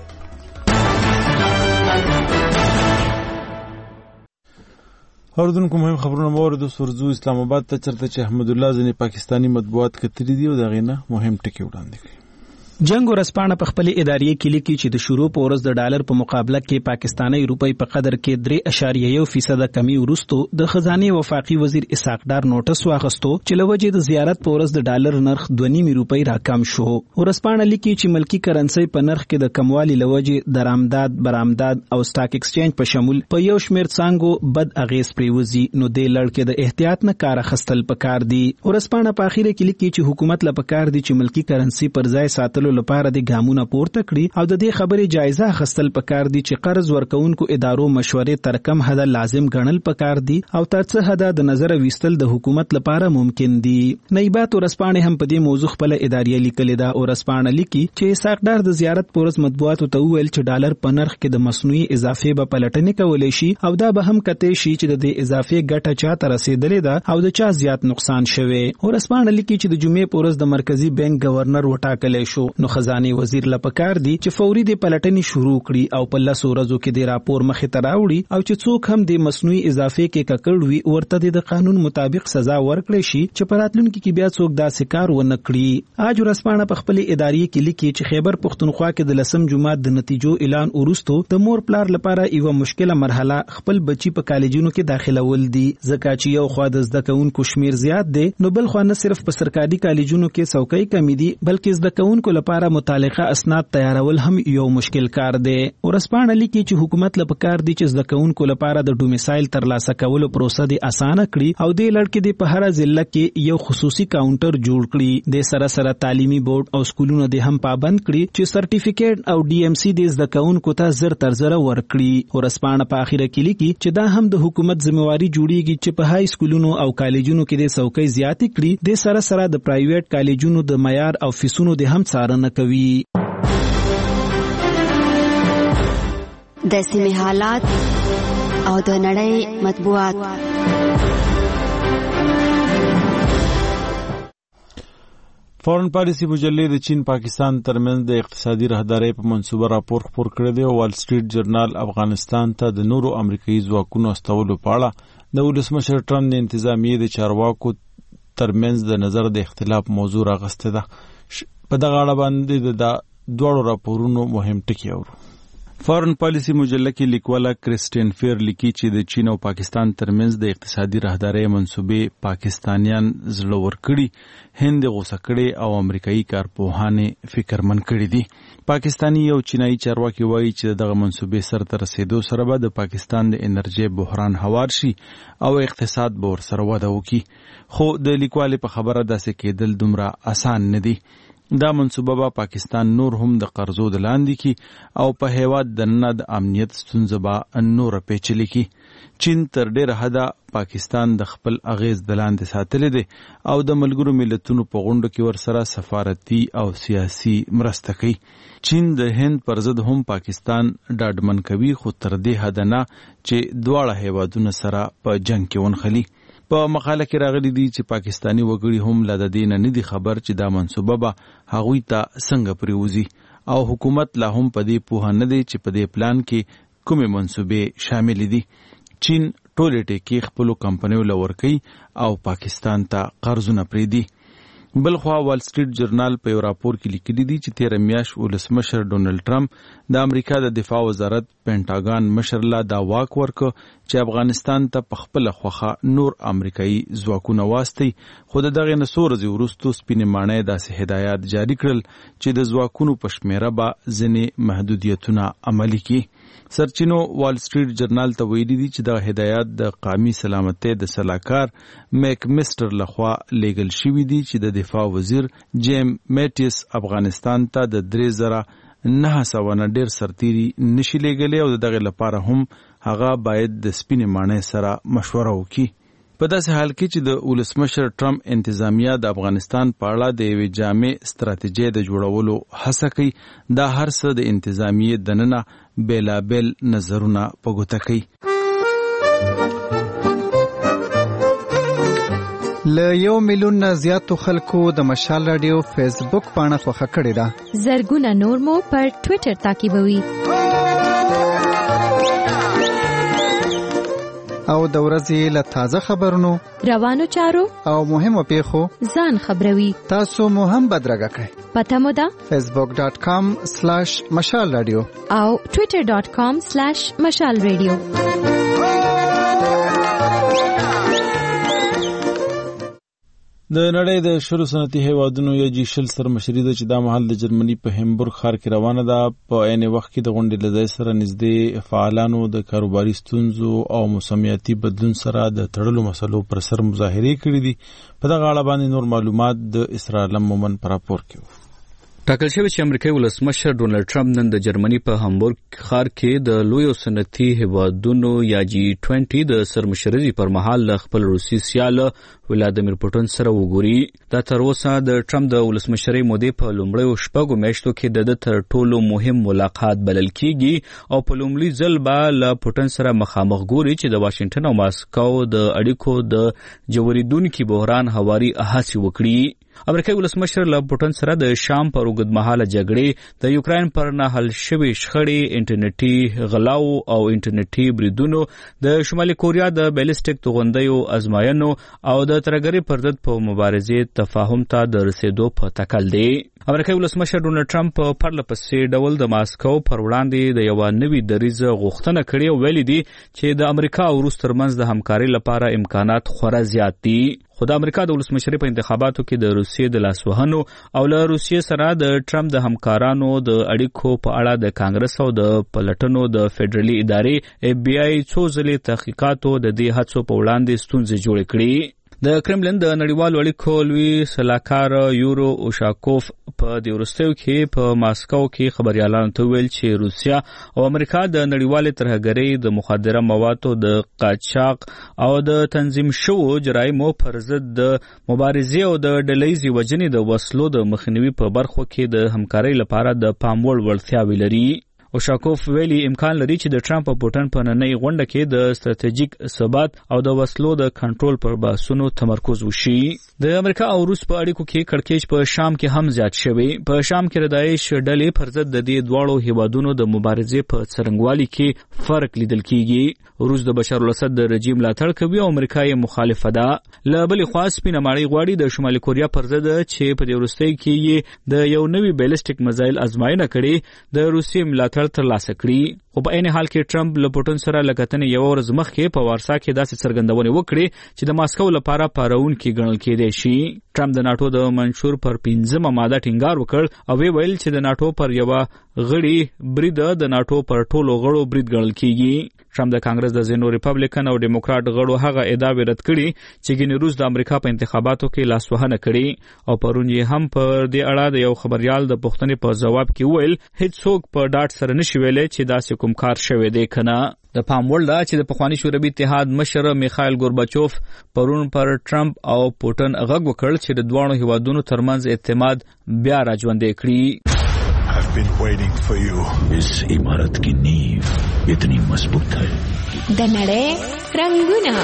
اوردونکو مهم خبرونه مورد سرزو اسلام آباد ته چرته چې احمد الله ځنی پاکستانی مطبوعات کتري دی او دا غینه مهم ټکی وړاندې کړي. جنگ ورسپانه په خپل ادارې کې لیکي چې د شروع په ورځ د ډالر په مقابله کې پاکستانی روپۍ په قدر کې 3.1% کمی ورستو د خزانه وفاقي وزیر اسحاق ډار نوټس واغستو چې لوجه د زیارت په ورځ د ډالر نرخ 2.5 روپۍ راکم شو. ورسپانه لیکي چې ملکی کرنسي په نرخ کې د کموالي لوجه درآمدات، برآمدات او سٹاک ایکسچینج په شمول په یو شمیر څنګه بد اغیز پریوزي نو د لړکې د احتیاط نه کار اخستل پکار دي. ورسپانه په اخیره کې لیکي چې حکومت لا پکار دي چې ملکی کرنسي پر ځای ساتل لپاره د ګامونه پورته کړي او د دې خبرې جایزه اخیستل پکار دي چې قرض ورکونکو ادارو مشورې تر کم حد لازم ګڼل پکار دي او تر څه حد د نظر ویستل د حکومت لپاره ممکن دي. نایبات ورسپانه هم په دې موضوع خپل ادارې لیکلې ده. ورسپانه لیکي چې ساقدار د زیارت پورز مطبوعاتو ته ویل چې ډالر په نرخ کې د مصنوعي اضافه به پلټنې کولې شي او دا به هم کته شي چې د اضافه ګټه چاته رسیدلې ده او د چا زیات نقصان شوه. ورسپانه لیکي چې د جمعې پورز د مرکزی بانک گورنر وټاکلې شو نو خزانه وزیر لپاره دي چې فوري د پلټنې شروع کړي او په 10 ورځو کې د راپور مخې ته راوړي او چې څوک هم د مصنوعي اضافه کې ککړ وي ورته د قانون مطابق سزا ورکړي شي چې په راتلونکي کې بیا څوک داسې کار ونه کړي. اج ورسپانه په خپل ادارې کې لیکي چې خیبر پختونخوا کې د لسم جمعات د نتیجو اعلان ورستو د مور پلار لپاره یو مشکله مرحله خپل بچي په کالجونو کې داخلول دي ځکه چې یو خوا د زده کوونکو شمیر زیات دی نو بل خوا نه صرف په سرکاري کالجونو کې څوکۍ کمی دي بلکې زده کوونکو لپاره متعلقه اسناد تیارول هم یو مشکل کار دی. ورسپانه لیکي چې حکومت له پکار دی چې زده کوونکو لپاره د ډومیسایل ترلاسه کولو پروسه دی اسانه کړي او د لړکې دی په هر ضلع کې یو خصوصي کاونټر جوړ کړي. د سره سره تعلیمي بورډ او سکولونو دی هم پابند کړي چې سرټیفیکیټ او ډي ام سی د زده کوونکو ته زر تر زر ورکړي. ورسپانه په اخیره کې لیکي چې دا هم د حکومت ذمہواری جوړیږي چې په های سکولونو او کالجونو کې د څوکۍ زیاتې کړي. د سره سره د پرایویټ کالجونو د معیار او فیسونو د هم څارنه کوي. د سیمې حالات او د نړۍ مطبوعات. فورن پالیسی مجلې د چین پاکستان ترمنځ د اقتصادي راهدارۍ په منصوبه راپور خپور کړی دی. وال سټریټ جرنال افغانستان ته د نورو امریکایي ځواکونو استولو په اړه د ولسمشر ټرمپ د انتظامیې د چارواکو ترمنځ د نظر د اختلاف موضوع راغسته ده. په دغه اړه باندې د دوړو راپورونو مهم ټکي اورو. فورن پالیسی مجله کې لیکواله کریسټین فیر لیکي چې د چین او پاکستان ترمنځ د اقتصادي راهدارۍ منصوبې پاکستانیان زړه ور کړي، هند غوسه کړي او امریکایي کارپوهانې فکرمن کړي دي. پاکستانی او چینایي چارواکي وایي چې دغه منصوبې سر ته رسیدو سره به د پاکستان د انرژي بحران هوار شي او اقتصاد به ورسره وده وکړي. خو د لیکوالې په خبره داسې کېدل دومره اسان نه دي. دا منصوبه به پاکستان نور هم د قرضو د لاندې کی او په هیواد دننه د امنیت ستونزه به نور پیچلې کی. چین تر ډیره حده پاکستان د خپل اغیز د لاندې ساتلی دی او د ملګرو ملتونو په غونډو کې ورسره سفارتي او سیاسي مرسته کوي. چین د هند پر ضد هم پاکستان ډاډمن کوي، خو تر دې حده نه چې دواړه هیوادونه سره په جنگ کې ونښلي. په مقاله کې راغلي دي چې پاکستانی وګړي هم له دې نه ندي خبر چې دا منصوبه به هغوی ته څنګه پریوزي او حکومت لا هم په دې پوهه نه دی چې په دې پلان کې کومې منصوبې شامل دي. چین ټولې ټیکې خپلو کمپنیو له ورکوي او پاکستان ته قرضونه پرېږدي. بلخوا وال سټریټ جرنال په یو راپور کې لیکلي دي چې تېره میاشت ولسمشر ډونلډ ټرمپ د امریکا د دفاع وزارت پینټاګان مشر له دا واک ورکړ چې افغانستان ته په خپله خوښه نور امریکایي ځواکونه واستوي. خو د دغې نه څو ورځې وروستو سپینې ماڼۍ داسې هدایات جاري کړل چې د ځواکونو په شمېره به ځینې محدودیتونه عملي کړي. سرچینو وال سټریټ جرنال ته ویلي دي چې دغه هدایات د قومي سلامتۍ د سلاکار میک مسټر لخوا لیږل شوي دي چې د دفاع وزیر جیم میټیس افغانستان ته د 3900 ډیر سرتیري نشي لیږلی او دغه لپاره هم هغه باید د سپینې ماڼۍ سره مشوره وکړي. په داسې حال کې چې د ولسمشر ټرمپ انتظامیه د افغانستان په اړه د یوې جامع ستراتیژۍ د جوړولو هڅه کوي، دا هر څه د انتظامیې دننه بیلابیل نظرونه په ګوته کوي. له 1 میلیون نه زیاتو خلکو د مشال رادیو فیسبوک پاڼه خوښه کړې ده. زرګونه نور مو پر ټوئیټر تعقیبوي او د ورځې له تازه خبرونو، روانو چارو او مهمو پیښو ځان خبروي. تاسو مو هم بدرګه کړئ. پته مو ده facebook.com/مشال رادیو او twitter.com/مشال رادیو. د نړۍ د شلو صنعتي هیوادونو یا G20 سره مشري ده چې دا مهال د جرمني په همبورګ ښار کې روانه ده. په عین وخت کې د غونډې له ځای سره نږدې فعالانو د کاروباري ستونزو او موسمیاتي بدلون سره د تړلو مسلو پر سر مظاهرې کړې دي. په دغه اړه باندې نور معلومات د اسرائیل مومن په راپور کې ټاکل شوی چې امریکایي ولسمشر ډونلډ ټرمپ نن د جرمني په همبورګ ښار کې د لویو صنعتي هیوادونو یا G20 د سرمشرۍ پر مهال له خپل روسي سیال ولادیمیر پوټین سره وګوري. دا تر اوسه د ټرمپ د ولسمشرۍ مودې په لومړیو شپږو میاشتو کې د تر ټولو مهم ملاقات بلل کیږي او په لومړي ځل به له پوټین سره مخامخ ګوري چې د واشنگټن او ماسکو د اړیکو د جوړیدونکو بحران هواري هڅې وکړي. امریکایي ولسمشر له پوټین سره د شام پر اوږدمهاله جګړې، د یوکرين پر نهال شوي شخړې، انټرنیټي غلاو او انټرنیټي بریدونو، د شمالي کوریا د بیلسټیک توغندیو ازمایښتونو او د ترګری پر ضد په مبارزې تفاهم ته د رسیدو په تکل دی. امریکایي ولسمشر ډونالد ټرمپ په پرله پسې ډول د ماسکو پر وړاندې د یو نوي دریځ غوښتنه کړې او ویلي دي چې د امریکا او روس ترمنځ د همکارۍ لپاره امکانات خورا زیات دي. خو د امریکا د ولسمشرۍ په انتخاباتو کې د روسیې د لاسوهنو او له روسیې سره د ټرمپ د همکارانو د اړیکو په اړه د کانګرس او د پلټنو د فدرالي ادارې FBI څو ځلې تحقیقاتو د دې هڅو په وړاندې ستونزې جوړې کړې. د کرملین د نړیوالو اړیکو لوی سلاکار یورو اوشاکوف په د وروستیو کې په ماسکو کې خبريالانو ته ویل چې روسیا او امریکا د نړیوالې ترهګرۍ د مخدره موادو د قاچاق او د تنظیم شوو جرایمو پر ضد د مبارزې او د ډلهیزې وژنې د وسلو د مخنیوي په برخو کې د همکارۍ لپاره د پام وړ وړتیاوې لري. اوشاکوف ویلي امکان لري چې د ټرمپ او پوټن په نننۍ غونډه کې د ستراتیژیک ثبات او د وسلو د کنټرول پر بحثونو تمرکز وشي. د امریکا او روس په اړیکو کې کړکېچ په شام کې هم زیات شوی. په شام کې د داعش ډلې پر ضد د دې دواړو هیوادونو د مبارزې په څرنګوالي کې فرق لیدل کیږي. روس د بشار الاسد د رژیم ملاتړ کوي او امریکا یې مخالفه ده. له بلې خوا سپینه ماڼۍ غواړي د شمالي کوریا پر ضد چې په دې وروستیو کې یې د یو نوي بیلسټیک میزایل ازمایښت کړي د روسیې ملاتړ ترلاسه کړي. خو په عین حال کې ټرمپ له پوټن سره لکتنې یو ورځ مخکې په وارسا کې داسې څرګندونې وکړې چې د ماسکو لپاره پارونکي ګڼل کېدای شي. ټرمپ د ناتو د منشور پر 5مه ماده ټینګار وکړ او ویل چې د ناتو پر یو غړي برید د ناتو پر ټولو غړو برید ګڼل کیږي. ټرمپ د کانګرس د ځینو ریپبلیکن او ډیموکرات غړو هغه ادعاوې رد کړي چې ګینې روس د امریکا په انتخاباتو کې لاسوهنه کړي او پرون یې هم پر دې اړه د یو خبريال د پوښتنې په جواب کې ویل هیڅ څوک په ډاټ سره نشي ویلای چې داسې کوم کار شوی دی کنه. د پام وړ ده چې د پخوانی شوروي اتحاد مشر میخایل گورباچوف پرون پر ټرمپ او پوټن غږ وکړ چې د دوه هیوادونو ترمنځ اعتماد بیا راژوندی کړي. I've been waiting for you. इस इमारत की नींव इतनी मजबूत है. د نړۍ رنگونه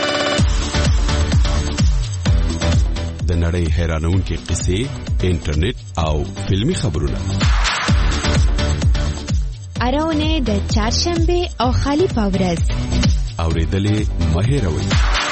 د نړۍ حیرانونکې قصې، انټرنیټ او فلمی خبرونه. اراونه د چهارشنبه او خالی پاورز اوریدلې مهیروي.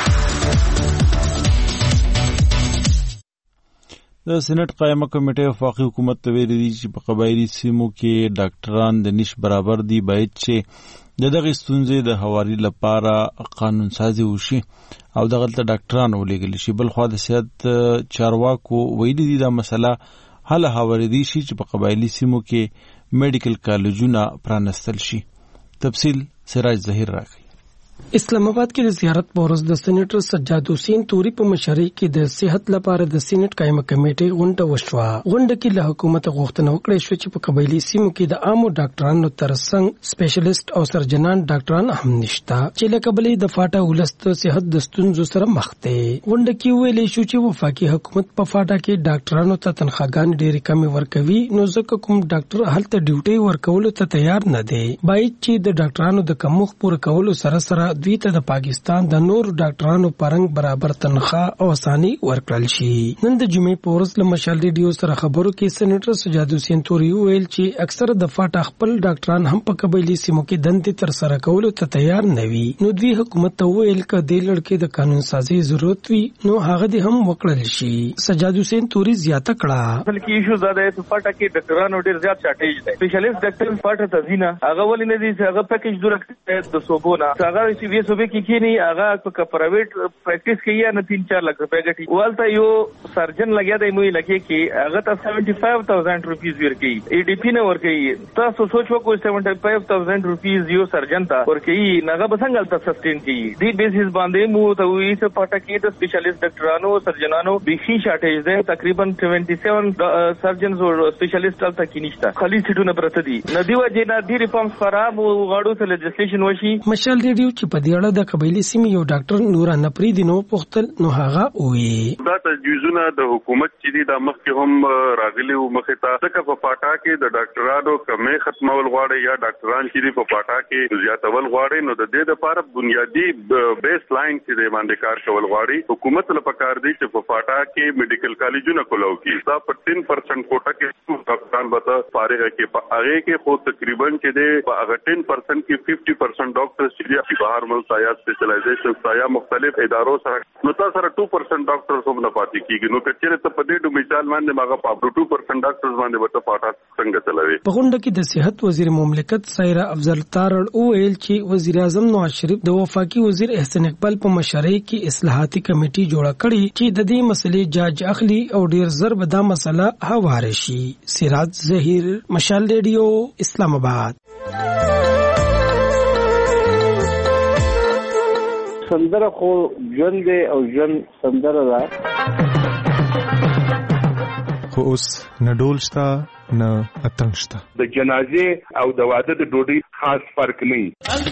د سېنات قائمه کمیټې وفاقي حکومت ته ویلي دي چې په قبایلي سیمو کې ډاکټران د نش برابر دي، باید چې د دغه ستونزې د هواري لپاره قانون سازي وشي او دغه ډاکټران ولېږل شي. بل خو د صحت چارواکو ویلي دي دا مسله حل هواري دي شي چې په قبایلي سیمو کې میډیکل کالجونه پرانستل شي. تفصیل سراج ظهیر راکړي. اسلام آباد کې د زیارت پورس د سېنیټر سجاد حسین توري په مشرۍ کې د صحت لپاره د سېنات قائمه کمیټې غونډه وشوه. غونډه کې له حکومت غوښتنه وکړه شو چې په قبایلي سیمو کې د عامو ډاکټرانو ترڅنګ سپیشلیست او سرجنان ډاکټران هم نشته چې له قبلې د فاټا ولست صحت د ستونزو سره مخ دي. غونډه کې ویلې شو چې وفاقي حکومت په فاټا کې ډاکټرانو ته تنخواګان ډېرې کمې ورکوي، نو ځکه کوم ډاکټر هلته ډیوټي ورکولو ته تیار نه دی. باید چې د ډاکټرانو د کمښت پوره کولو سره سره دوی ته د پاکستان د نور ډاکټرانو پرنګ برابر تنخواه او اساني ورکړل شي. نن د جمعې په ورځ له مشال ریډیو سره خبرو کې سېنیټر سجاد حسین توري ویل چې اکثره د فاټا خپل ډاکټران هم په قبایلي سیمو کې دندې تر سره کولو ته تیار نه وي، نو دوی حکومت ته ویل ک د لړکې د قانون سازي ضرورت وي نو هغه دې هم وکړل شي. سجاد حسین توري زیاته کړه بلکې ایشو زده په فاټا کې ډاکټرانو ډېر زیات شارټیج دی. سپیشلیست ډاکټر فاټا تزینه هغه ولې نه دي چې هغه پیکیج درکړي د صوبونه هغه سی وی صوبې کې کینی هغه په پرایویټ پریکټیس کې یا نه 3-4 لک روپے ګټي ولته یو سرجن لګیا دی موي لکه کې هغه ته 75000 روپیز ورکي ای ډی پی نه ورکي. تاسو سوچ وکړئ 75000 روپیز یو سرجن ته ورکي نغه بسنګل ته سسټین کی دی بیسس باندې مو ته وی څه پټه کې د سپیشلیست ډاکټرانو سرجنانو بيخي شارټیج دی. تقریبا 77 سرجنز او سپیشلیست تل تک نشته، خالي سټونه پرته دي. ندی وجه نه دی ریفارمز خراب او غاړو ته لیجسلیشن وشي. مشال ریډیو چې په دې اړه د قبایلي سیمې یو ډاکټر نورا نپریدي نو پختل نو هغه وی دا تجویزونه د حکومت چې دی د مخکې هم راغلي او مخه ته څنګه په پاټا کې د ډاکټرانو کمې ختمول غواړي یا ډاکټران چې دی په پاټا کې زیاتول غواړي، نو د دې لپاره بنیادی بیس لاین چې دی باندې کار کول غواړي. حکومت له پکار دی چې په پاټا کې میډیکل کالجونه کولو کې دا په 10% کوټه کې ډاکټران به فارغ کې په هغه کې خو تقریبا چې دی په 10% کې 50% ډاکټرز چې دی بهر ملک یا سپیشلایزیشن یا مختلف ادارو سره نو تاسو سره 2% ډاکټرز هم نه پاتې کیږي. نو کچېره ته په دې مثال باندې ماغه په 2% ډاکټرز باندې ورته پاټه څنګه چلوي. په غونډه کې د صحت وزیر مملکت سایرا افضل تارړ او ویل چې وزیر اعظم نواز شریف د وفاقي وزیر احسان اقبال په مشرۍ کې اصلاحاتي کمیټي جوړه کړې چې د دې مسلې جاج اخلي او ډیر زر به دا مسله هواره شي. سراج ظهیر، مشال ریډیو، اسلام آباد. سندره خو ژوند دی او ژوند سندره ده. خو اوس نه ډول شته نه اتنګ شته. د جنازې او د واده د ډوډۍ خاص فرق نه.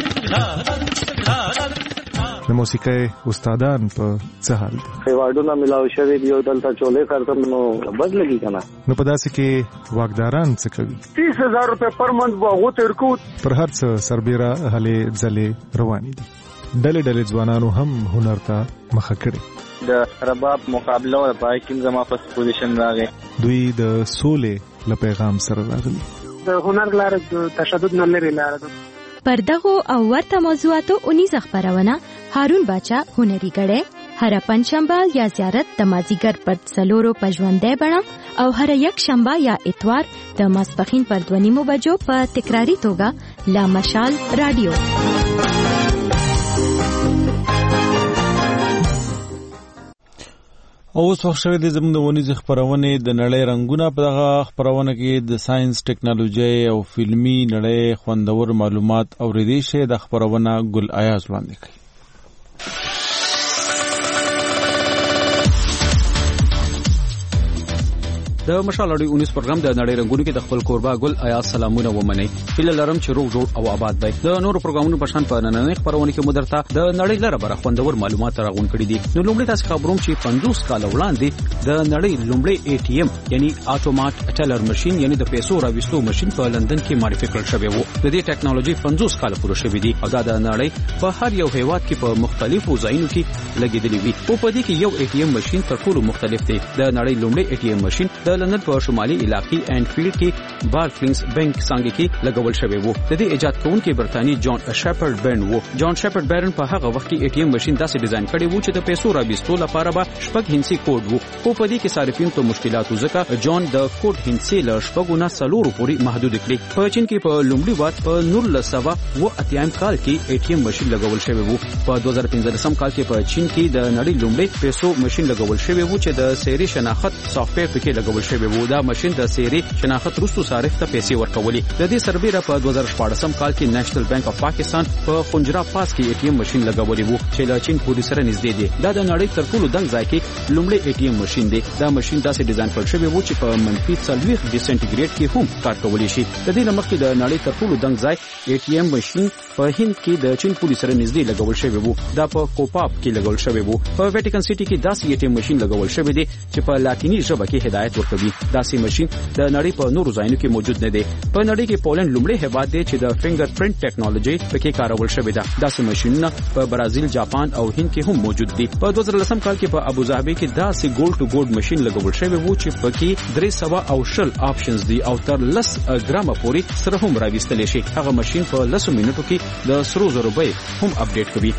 د موسیقۍ استادان په څه حال دي؟ خیواډونه ملاو شوی دی او دلته چولې کارتم نو بد لګي کنه. نو په داسې کې واګداران څه کوي؟ 30,000 روپے پر منث به غوته ورکو. پر هر څه سربېره هلې ځلې روانې دي. ډلې ډلې ځوانانو هم هنر ته مخه کړې. د رباب مقابله او پای کې زما په پوزیشن راغی. دوی د سولې له پیغام سره راغلي. د هنر لار د تشدد نه لري لار ده. پر دغه او ورته موضوعاتو اونیزه خبرونه هارون باچا هنري غړې هر پنځشنبه یا زیارت د مازیګر پر څلورو پژوندې بڼه او هر یک شنبه یا اتوار د ماسپخین پر 2:30 بجو په تکراری توګه لا مشال رادیو. اوس وخت شوی د زموږ د ونیز خبرونه د نړۍ رنگونه په دغه خبرونه کې د ساينس ټیکنالوژي او فلمي نړۍ خوندور معلومات اوریدي شي. د خبرونه ګل ایاز وړاندې کوي. د مشال اړوي 19 پروګرام د نړۍ رنگونو کې د خپل کوربا ګل آیا سلامونه ومني. هله لرم چې روغ جوړ او آباد وي. د نورو پروګرامونو په شان په نننۍ خبرونه کې مدرته د نړۍ لپاره بر خوندور معلومات راغون کړي دي. نو لومړی تاسو خبروم چې 50 کال وړاندې د نړۍ لومړی ATM یعنی اتومات ټیلر ماشين یعنی د پیسو راوستو ماشين په لندن کې معرفي کړل شوی وو. د دې ټیکنالوژي 50 کال پوره شوی دی او دا د نړۍ په هر یو هیواد کې په مختلفو ځایونو کې لګیدلی وي. او په دې کې یو ATM ماشين تر ټولو مختلف دی. د نړۍ لومړی ATM ماشين د لندن په شمالي علاقې اینفیلډ کې بارکلینز بانک څنګه کې لګول شوی وو. د دې ایجاد کوونکی برتانی جان شپرد برن وو. جان شپرد برن په هغه وخت کې ATM ماشين داسې ډیزاین کړی وو چې د پیسو راوستلو لپاره به شپږ هندسي کوډ وو. خو په دې کې صارفین ته مشکلات وزکه جان د کوډ هندسي له شپږو نه څلورو پورې محدود کړی. په چین کې په لومړي وخت په 1980 کال کې ATM ماشين لګول شوی وو. په 2015 کال کې په چین کې د نړۍ لومړی پیسو ماشين لګول شوی وو چې د سیري شناخت سافټویر پکې لګول شوی وو. دا ماشين د سیري شناخت وروسته صارف ته پیسې ورکولې. د دې سربېره په 2014 کال کې نېشنل بانک اف پاکستان په خنجرا پاس کې ATM ماشين لګولې وو چې له چین پورې سره نږدې دی. دا د نړۍ تر ټولو دنګ ځای کې لومړی ATM ماشين دی. دا ماشين داسې ډیزاین کړل شوی وو چې په -40 ډیګري سنټیګریډ کې هم کار کولی شي. د دې لمخې د نړۍ تر ټولو دنګ ځای ATM ماشين په هند کې د چین پورې سره نږدې لګول شوی وو. دا په کوپاپ کې لګول شوی وو. په ویټیکن سټي کې داسې ATM ماشين لګول شوی دی چې په لاتینی ژبه کې هدایت ورکوي. داسې ماشين د نړۍ په نورو ځایونو کې موجود نه دی. په نړۍ کې پولند لومړی هیواد دی چې د فینګر پرینټ ټیکنالوژي پکې کارول شوی ده. داسې ماشينونه په برازیل، جاپان او هند کې هم موجود دي. په 2010 کال کې په ابوظبي کې داسې ګولډ ټو ګولډ ماشين لګول شوی وو چې پکې 300 آپشنز دي او تر 10 ګرام پورې سره هم راوستل شي. هغه ماشين په 10 منټو کې د 100 روپۍ هم اپډیټ کوي.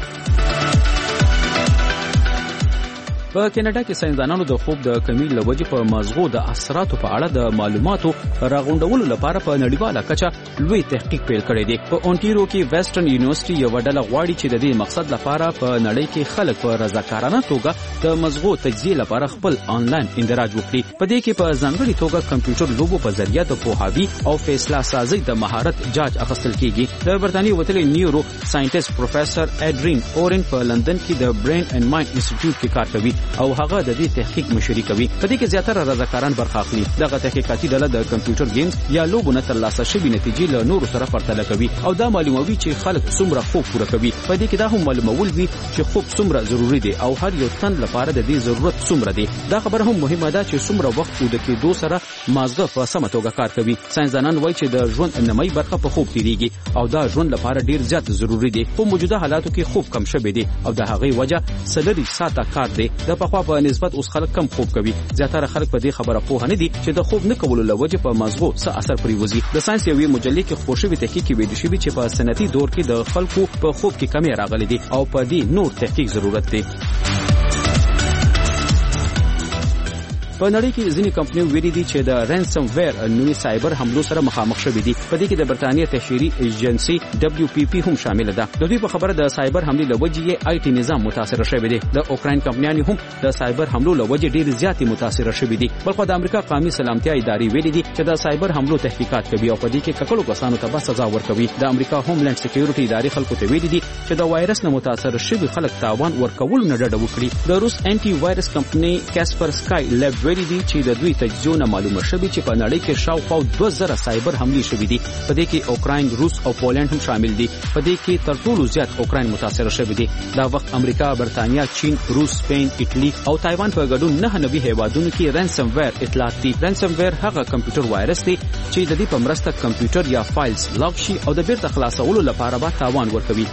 په کینیډا کې ساينسدانانو د خوب د کمی لوجې په مازغو د اثراتو په اړه د معلوماتو راغونډولو لپاره په نړیواله کچه لوی تحقیق پیل کړی دی. په اونټاریو کې ویسټرن یونیورسيټي یو ډله غواړي چې د دې مقصد لپاره په نړۍ کې خلک په رضاکارانه توګه د مازغو تجزیه لپاره خپل آنلاین اندراج وکړي. په دې کې په ځانګړي توګه کمپیوټر لوبو په ذریعہ د پوهاوي او فیصله سازي د مهارت جاج اخیستل کیږي. د برتانیې وتلي نیورو ساينټیست پروفیسور اډرین اورن په لندن کې د برین اینڈ مایند انسټیټیوټ کې کار کوي او هغه د دې تحقیق مشري کوي. په دې کې زیاتره رضاکاران برخه اخلي. دغه تحقیقاتي ډله د کمپیوټر گیمز یا لوبو نه ترلاسه شوي نتیجې له نورو سره پرتله کوي او دا معلوموي چې خلک څومره خوب پوره کوي. په دې کې دا هم معلومول وي چې خوب څومره ضروری دی او هر یو تن لپاره د دې ضرورت څومره دی. دا خبره هم مهمه ده چې څومره وخت د کېدو سره مازغه په سمه توګه کار کوي. ساينسدانان وایي چې د ژوند نمای برخه په خوب تیریږي او دا ژوند لپاره ډیر زیات ضروری دی. په موجوده حالاتو کې خوب کم شوی دی او د هغې وجه سلري ساعته کار دی. د پخوا په نسبت اوس خلک کم خوب کوي. زیاتره خلک په دې خبره پوه نه دي چې د خوب نه کولو له وجې په مازغو څه اثر پریوزي. د ساينس یوې مجلې کې خپور شوی تحقیق کې ویل شوی چې په سنتي دور کې د خلکو په خوب کې کمی راغلی دی او په دې نور تحقیق ضرورت دی. په نړۍ کې ځینې کمپنیو ویلي دي چې د رینسم ویر نوې سایبر حملو سره مخامخ شوې دي. په دې کې د برتانیې تشهیري ایجنسي WPP هم شامل ده. د دوی په خبره د سایبر حملې له وجې IT نظام متاثر شوی دی. د اوکراین کمپنیانې هم د سایبر حملو له وجې ډېر زیات متاثر شوي دي. بلخو د امریکا قومي سلامتیا ادارې ویلي دي چې د سایبر حملو تحقیقات کوي او په دې کې ککړو کسانو ته به سزا ورکوي. د امریکا هوملند سکیورټي ادارې خلکو ته ویلي دي چې د وایرس نه متاثر شوي خلک تاوان ورکول نه ډډه وکړي. د روس انټي وایرس کمپنۍ کاسپر سکای لیب ویلي دي چې د دوی تجزیه نه معلومه شوی چې په نړۍ کې شاوخوا 2000 سایبر حملې شوې دي. په دې کې اوکراین، روس او پولند هم شامل دي. په دې کې تر ټولو زیات اوکراین متاثر شوی دی. دا وخت امریکا، برتانیا، چین، روس، سپین، ایټالي او تایوان په ګډون 9 هیوادونو کې رینسم ویر اطلاعات دي. رینسم ویر هغه کمپیوټر وایرس دی چې د دې په مرسته کمپیوټر یا فایلز لاک شي او د بیرته خلاصولو لپاره به تاوان ورکوي.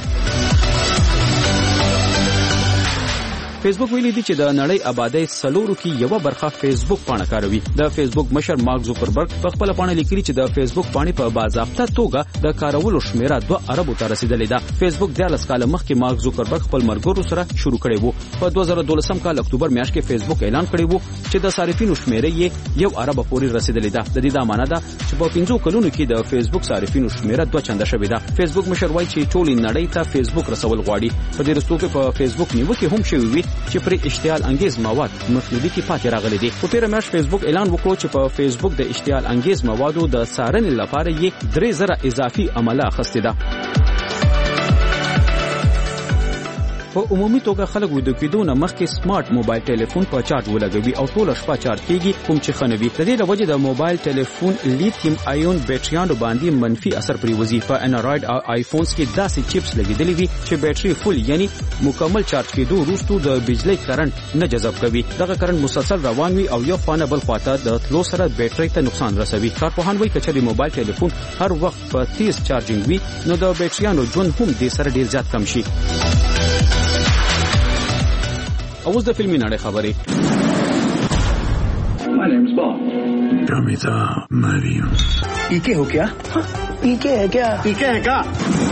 فیسبوک ویلي دي چې د نړۍ آبادی سلورو کې یو برخه فیسبوک پاڼه کاروي. د فیسبوک مشر مارک زوکربرګ په خپل پاڼه لیکلي چې د فیسبوک پاڼې په باضابطه توګه د کارولو شمیره 2 اربو ته رسیدلې ده. فیسبوک د 10 کال مخکې مارک زوکربرګ خپل مرګورو سره شروع کړی وو. په 2012 کال اکتوبر میاشت کې فیسبوک اعلان کړی وو چې د صارفینو شمیره یې 1 ارب پورې رسیدلې ده. د دې د معنی ده چې په 15 کلونو کې د فیسبوک صارفینو شمیره 2 چنده شوې ده. فیسبوک مشر وایي چې ټول نړۍ ته فیسبوک رسول غواړي. په دې رستو کې په فیسبوک نیوکه هم شوې وي چې پر انګیز مواد مخلوقي کې پاتې راغلي دي. په تیر میاشت فیسبوک اعلان وکړ چې په فیسبوک د اشتعال انګیز موادو د څارنې لپاره یې 3000 اضافي عمله اخیستې ده. په عمومي توګه خلک ویده کېدو نه مخکې سمارټ موبایل ټلیفون په چارج ولګوي او ټوله شپه چارج کیږي، کوم چې ښه نه وي. د دې له وجې د موبایل ټلیفون لیتیم آیون بیټریانو باندې منفي اثر پرېوځي. په انډراید او آیفونز کې داسې چپس لګېدلي وي چې بیټري فل یعنی مکمل چارج کېدو وروسته د بجلی کرنټ نه جذب کوي. دغه کرنټ مسلسل روان وي او یو خانه بل خواته د تلو سره بیټري ته نقصان رسوي. کارپوهان وایي که چېرې موبایل ټلیفون هر وخت په تیز چارجینګ وي نو د بیټریانو ژوند هم دې سره ډېر زیات کم شي. اوس د فلمي نړۍ خبرې. My name's Bob. Ramita Mariam. पीके हो क्या? पीके है क्या? पीके है क्या?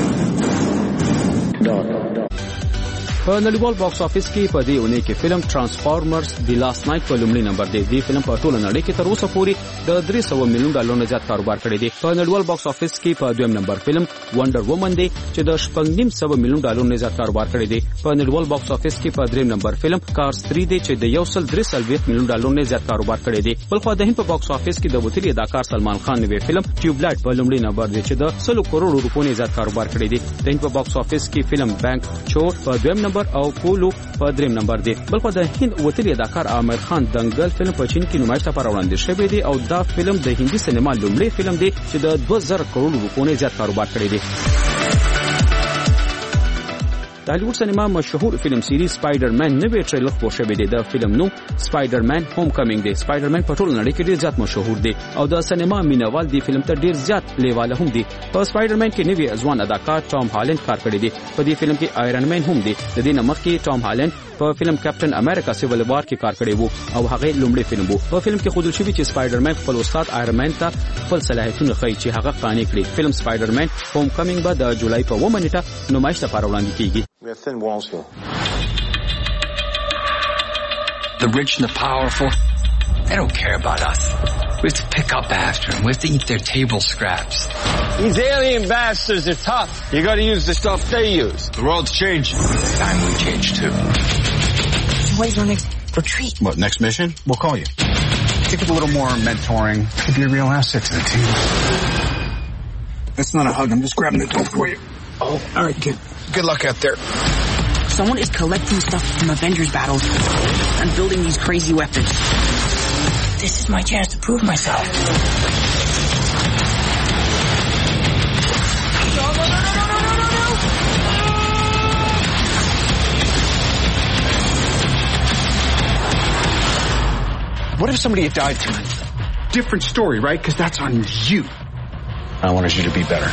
په نړیوال باکس افیس کې په دې اونۍ کې فلم ترانسفارمرز دی لاست نایټ په لومړي نمبر دی. دې فلم په ټوله نړۍ کې تر اوسه پورې د 300 میلیون ډالر نه زیات کاروبار کړی دی. په نړیوال باکس افیس کې په دویم نمبر فلم وندر وومن دی چې د 9.5 میلیون ډالر نه زیات کاروبار کړی دی. په نړیوال باکس افیس کې په دریم نمبر فلم کارز 3 دی چې د 1.3 میلیون ډالر نه زیات کاروبار کړی دی. بلخو د هند په باکس افیس کې د وتیری اداکار سلمان خان نوې فلم ټیوبلایټ په لومړي نمبر دی چې د 100 کروڑ روپیو نه زیات کاروبار کړی دی. د هند په باکس افیس کې فلم بانک چور په دویم نمبر او پولو په دریم نمبر دی. بلخو د هند وتیری اداکار عامر خان دنګل فلم په چین کې نمایش لپاره وړاندې شوی دی او دا فلم د هندي سینما لومړی فلم دی چې د 2000 کروڑ روپیو نه زیات کاروبار کړی دی. د هالیوډ سینما مشهور فلم سیریز سپایډرمن نوې ټریلر خپور شوی دی. د فلم نوم سپایډرمن هوم کمینګ دی. سپایډرمن په ټوله نړۍ کې ډیر زیات مشهور دی او د سینما مینوال دی فلم ته ډیر زیات لیواله هم دی. په سپایډرمن کې نوې ځوان اداکار ټام هالند کار کړی دی. په دې فلم کې آیرن مین هم دی. د دې نمخ کې ټام هالند په فلم کیپټن امریکا سیول وار کې کار کړی وو او هغه لومړی فلم وو. په فلم کې ښودل شوی چې سپایډرمن خپل استاد آیرن مین ته خپل صلاحیتونه ښیي چې هغه قانع کړي. فلم سپایډرمن هوم کمینګ به د جولای په 1 نیټه نمایش لپاره وړاندې کیږي. We have thin walls here. The rich and the powerful, they don't care about us. We have to pick up after them. We have to eat their table scraps. These alien bastards are tough. You gotta use the stuff they use. The world's changing. It's time we change too. When's our next retreat? What, next mission? We'll call you. Think of a little more mentoring. Could be a real asset to the team. That's not a hug. I'm just grabbing the door for you. Oh, all right, kid. Good luck out there. Someone is collecting stuff from Avengers battles and building these crazy weapons. This is my chance to prove myself. What if somebody had died tonight? different story, right? Because that's on you. I wanted you to be better.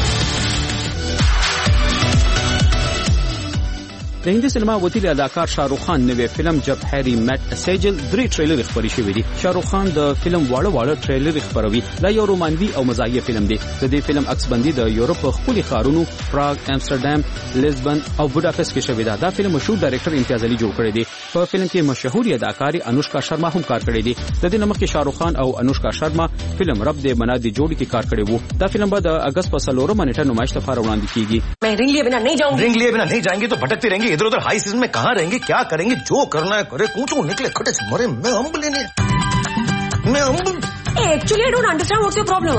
د هندي سینما وتیل اداکار شاهرخ خان نوې فلم جب هری میٹ سیجل 3 ټریلر خبري شوې دي. شاهرخ خان د فلم واړه ټریلر خبروي. دا یو رومانوي او مزاحیه فلم دی. د دې فلم عکس بندي د یورپ خپل خارونو پراګ، امستردام، لیزبن او بوداپست کې شوې ده. دا فلم مشهور ډایرکټر امتیاز علي جوړ کړی دی. په فلم کې مشهور اداکار انوشکا شرما هم کار کړی دی. د دې نمک کې شاهرخ خان او انوشکا شرما فلم رب دې بنا دي جوړی کې کار کړی وو. دا فلم به د اگست په 4 نیټه نمایش لپاره وړاندې کیږي. मैं रिंग लिए बिना नहीं जाऊंगी. रिंग लिए बिना नहीं जाएंगे तो भटकते रहेंगे इधर उधर. हाई सीजन में कहाँ रहेंगे, क्या करेंगे, जो करना है करे. कूचो निकले खटे से मरे. मैं अम्ब लेने, मैं अम्ब. Actually I don't understand what's your problem.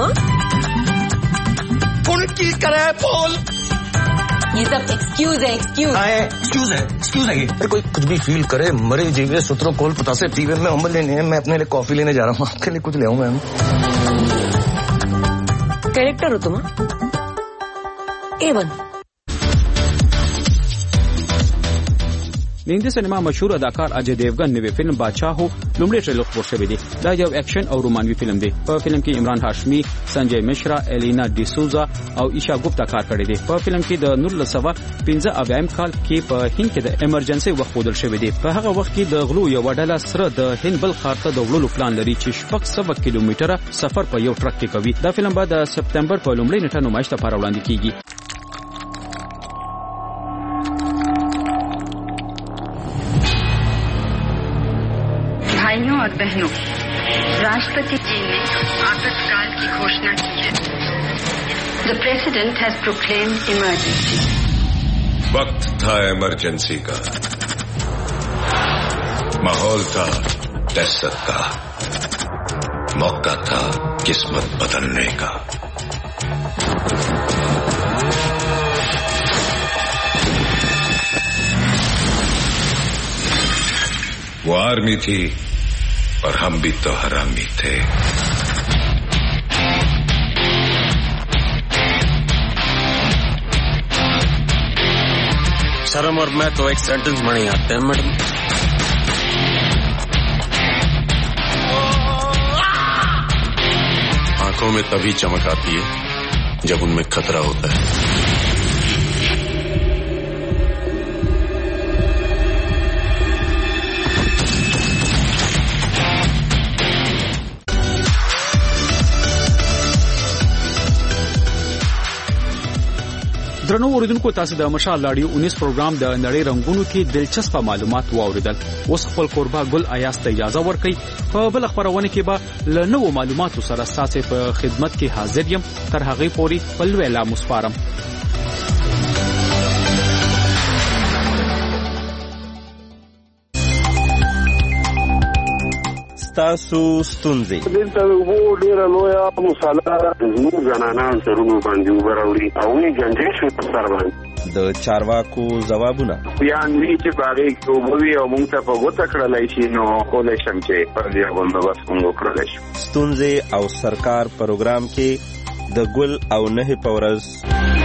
कौन की करे बोल. ये सब एक्सक्यूज है. एक्सक्यूज है ये. कोई कुछ भी फील करे, मरे जीवे सूत्रों कोल पता से पीवे. मैं अम्ब लेने है. मैं अपने लिए कॉफी लेने जा रहा हूँ. आपके लिए कुछ ले आऊंगा. कैरेक्टर हो तुम A1. د هندي سینما مشهور اداکار اجے دیوگن نوې فلم بادشاہ هو لومړی ټریلر خبر شوی دی. دا یو اکشن او رومانوي فلم دی. په فلم کې عمران هاشمي، سنجय مشرا، الینا ډیسوزا او ایشا ګپتا کار کړی دی. په فلم کې د 1915 کال کې په هند کې د ایمرجنسي وخت ودل شوی دی. په هغه وخت کې د غلو یو ډله سره د هند بل خار ته د وړلو پلان لري چې 600 کیلومتره سفر په یو ټرک کې کوي. دا فلم به د سپتمبر په لومړۍ نیټه نمایش لپاره وړاندې کیږي. भाइयों और बहनों, राष्ट्रपति जी ने आपातकाल की घोषणा की है. The President has proclaimed emergency. वक्त था इमरजेंसी का, माहौल था दहशत का, मौका था किस्मत बदलने का. वो आर्मी थी और हम भी तो हरामी थे. शर्म और मैं तो एक सेंटेंस में नहीं आते हैं मैडम. आंखों में तभी चमक आती है जब उनमें खतरा होता है. درنو اوریدونکو، تاسو د مشال لاډیو 19 پروګرام د نړۍ رنگونو کې دلچسپ معلومات واوریدل. اوس خپل قربا ګل ایاس ته اجازه ورکړئ. په بل خبرونه کې به له نوو معلوماتو سره تاسو په خدمت کې حاضر یم. تر هغه پورې په لوی لا مسپارم. تاسو ستونزې دلته وو ډیره لویه مصالحه زموږ زنانان سرونو باندې وبراوړي او یې ګنجې شو په سر باندې د چارواکو ځوابونه بیان وی چې باغې کوبوي او موږ ته په غوته کړلای شي نو کولای شم چې پر دې باندې بس موږ کړلای شو. ستونزې او سرکار پروګرام کې د ګل او نه پورز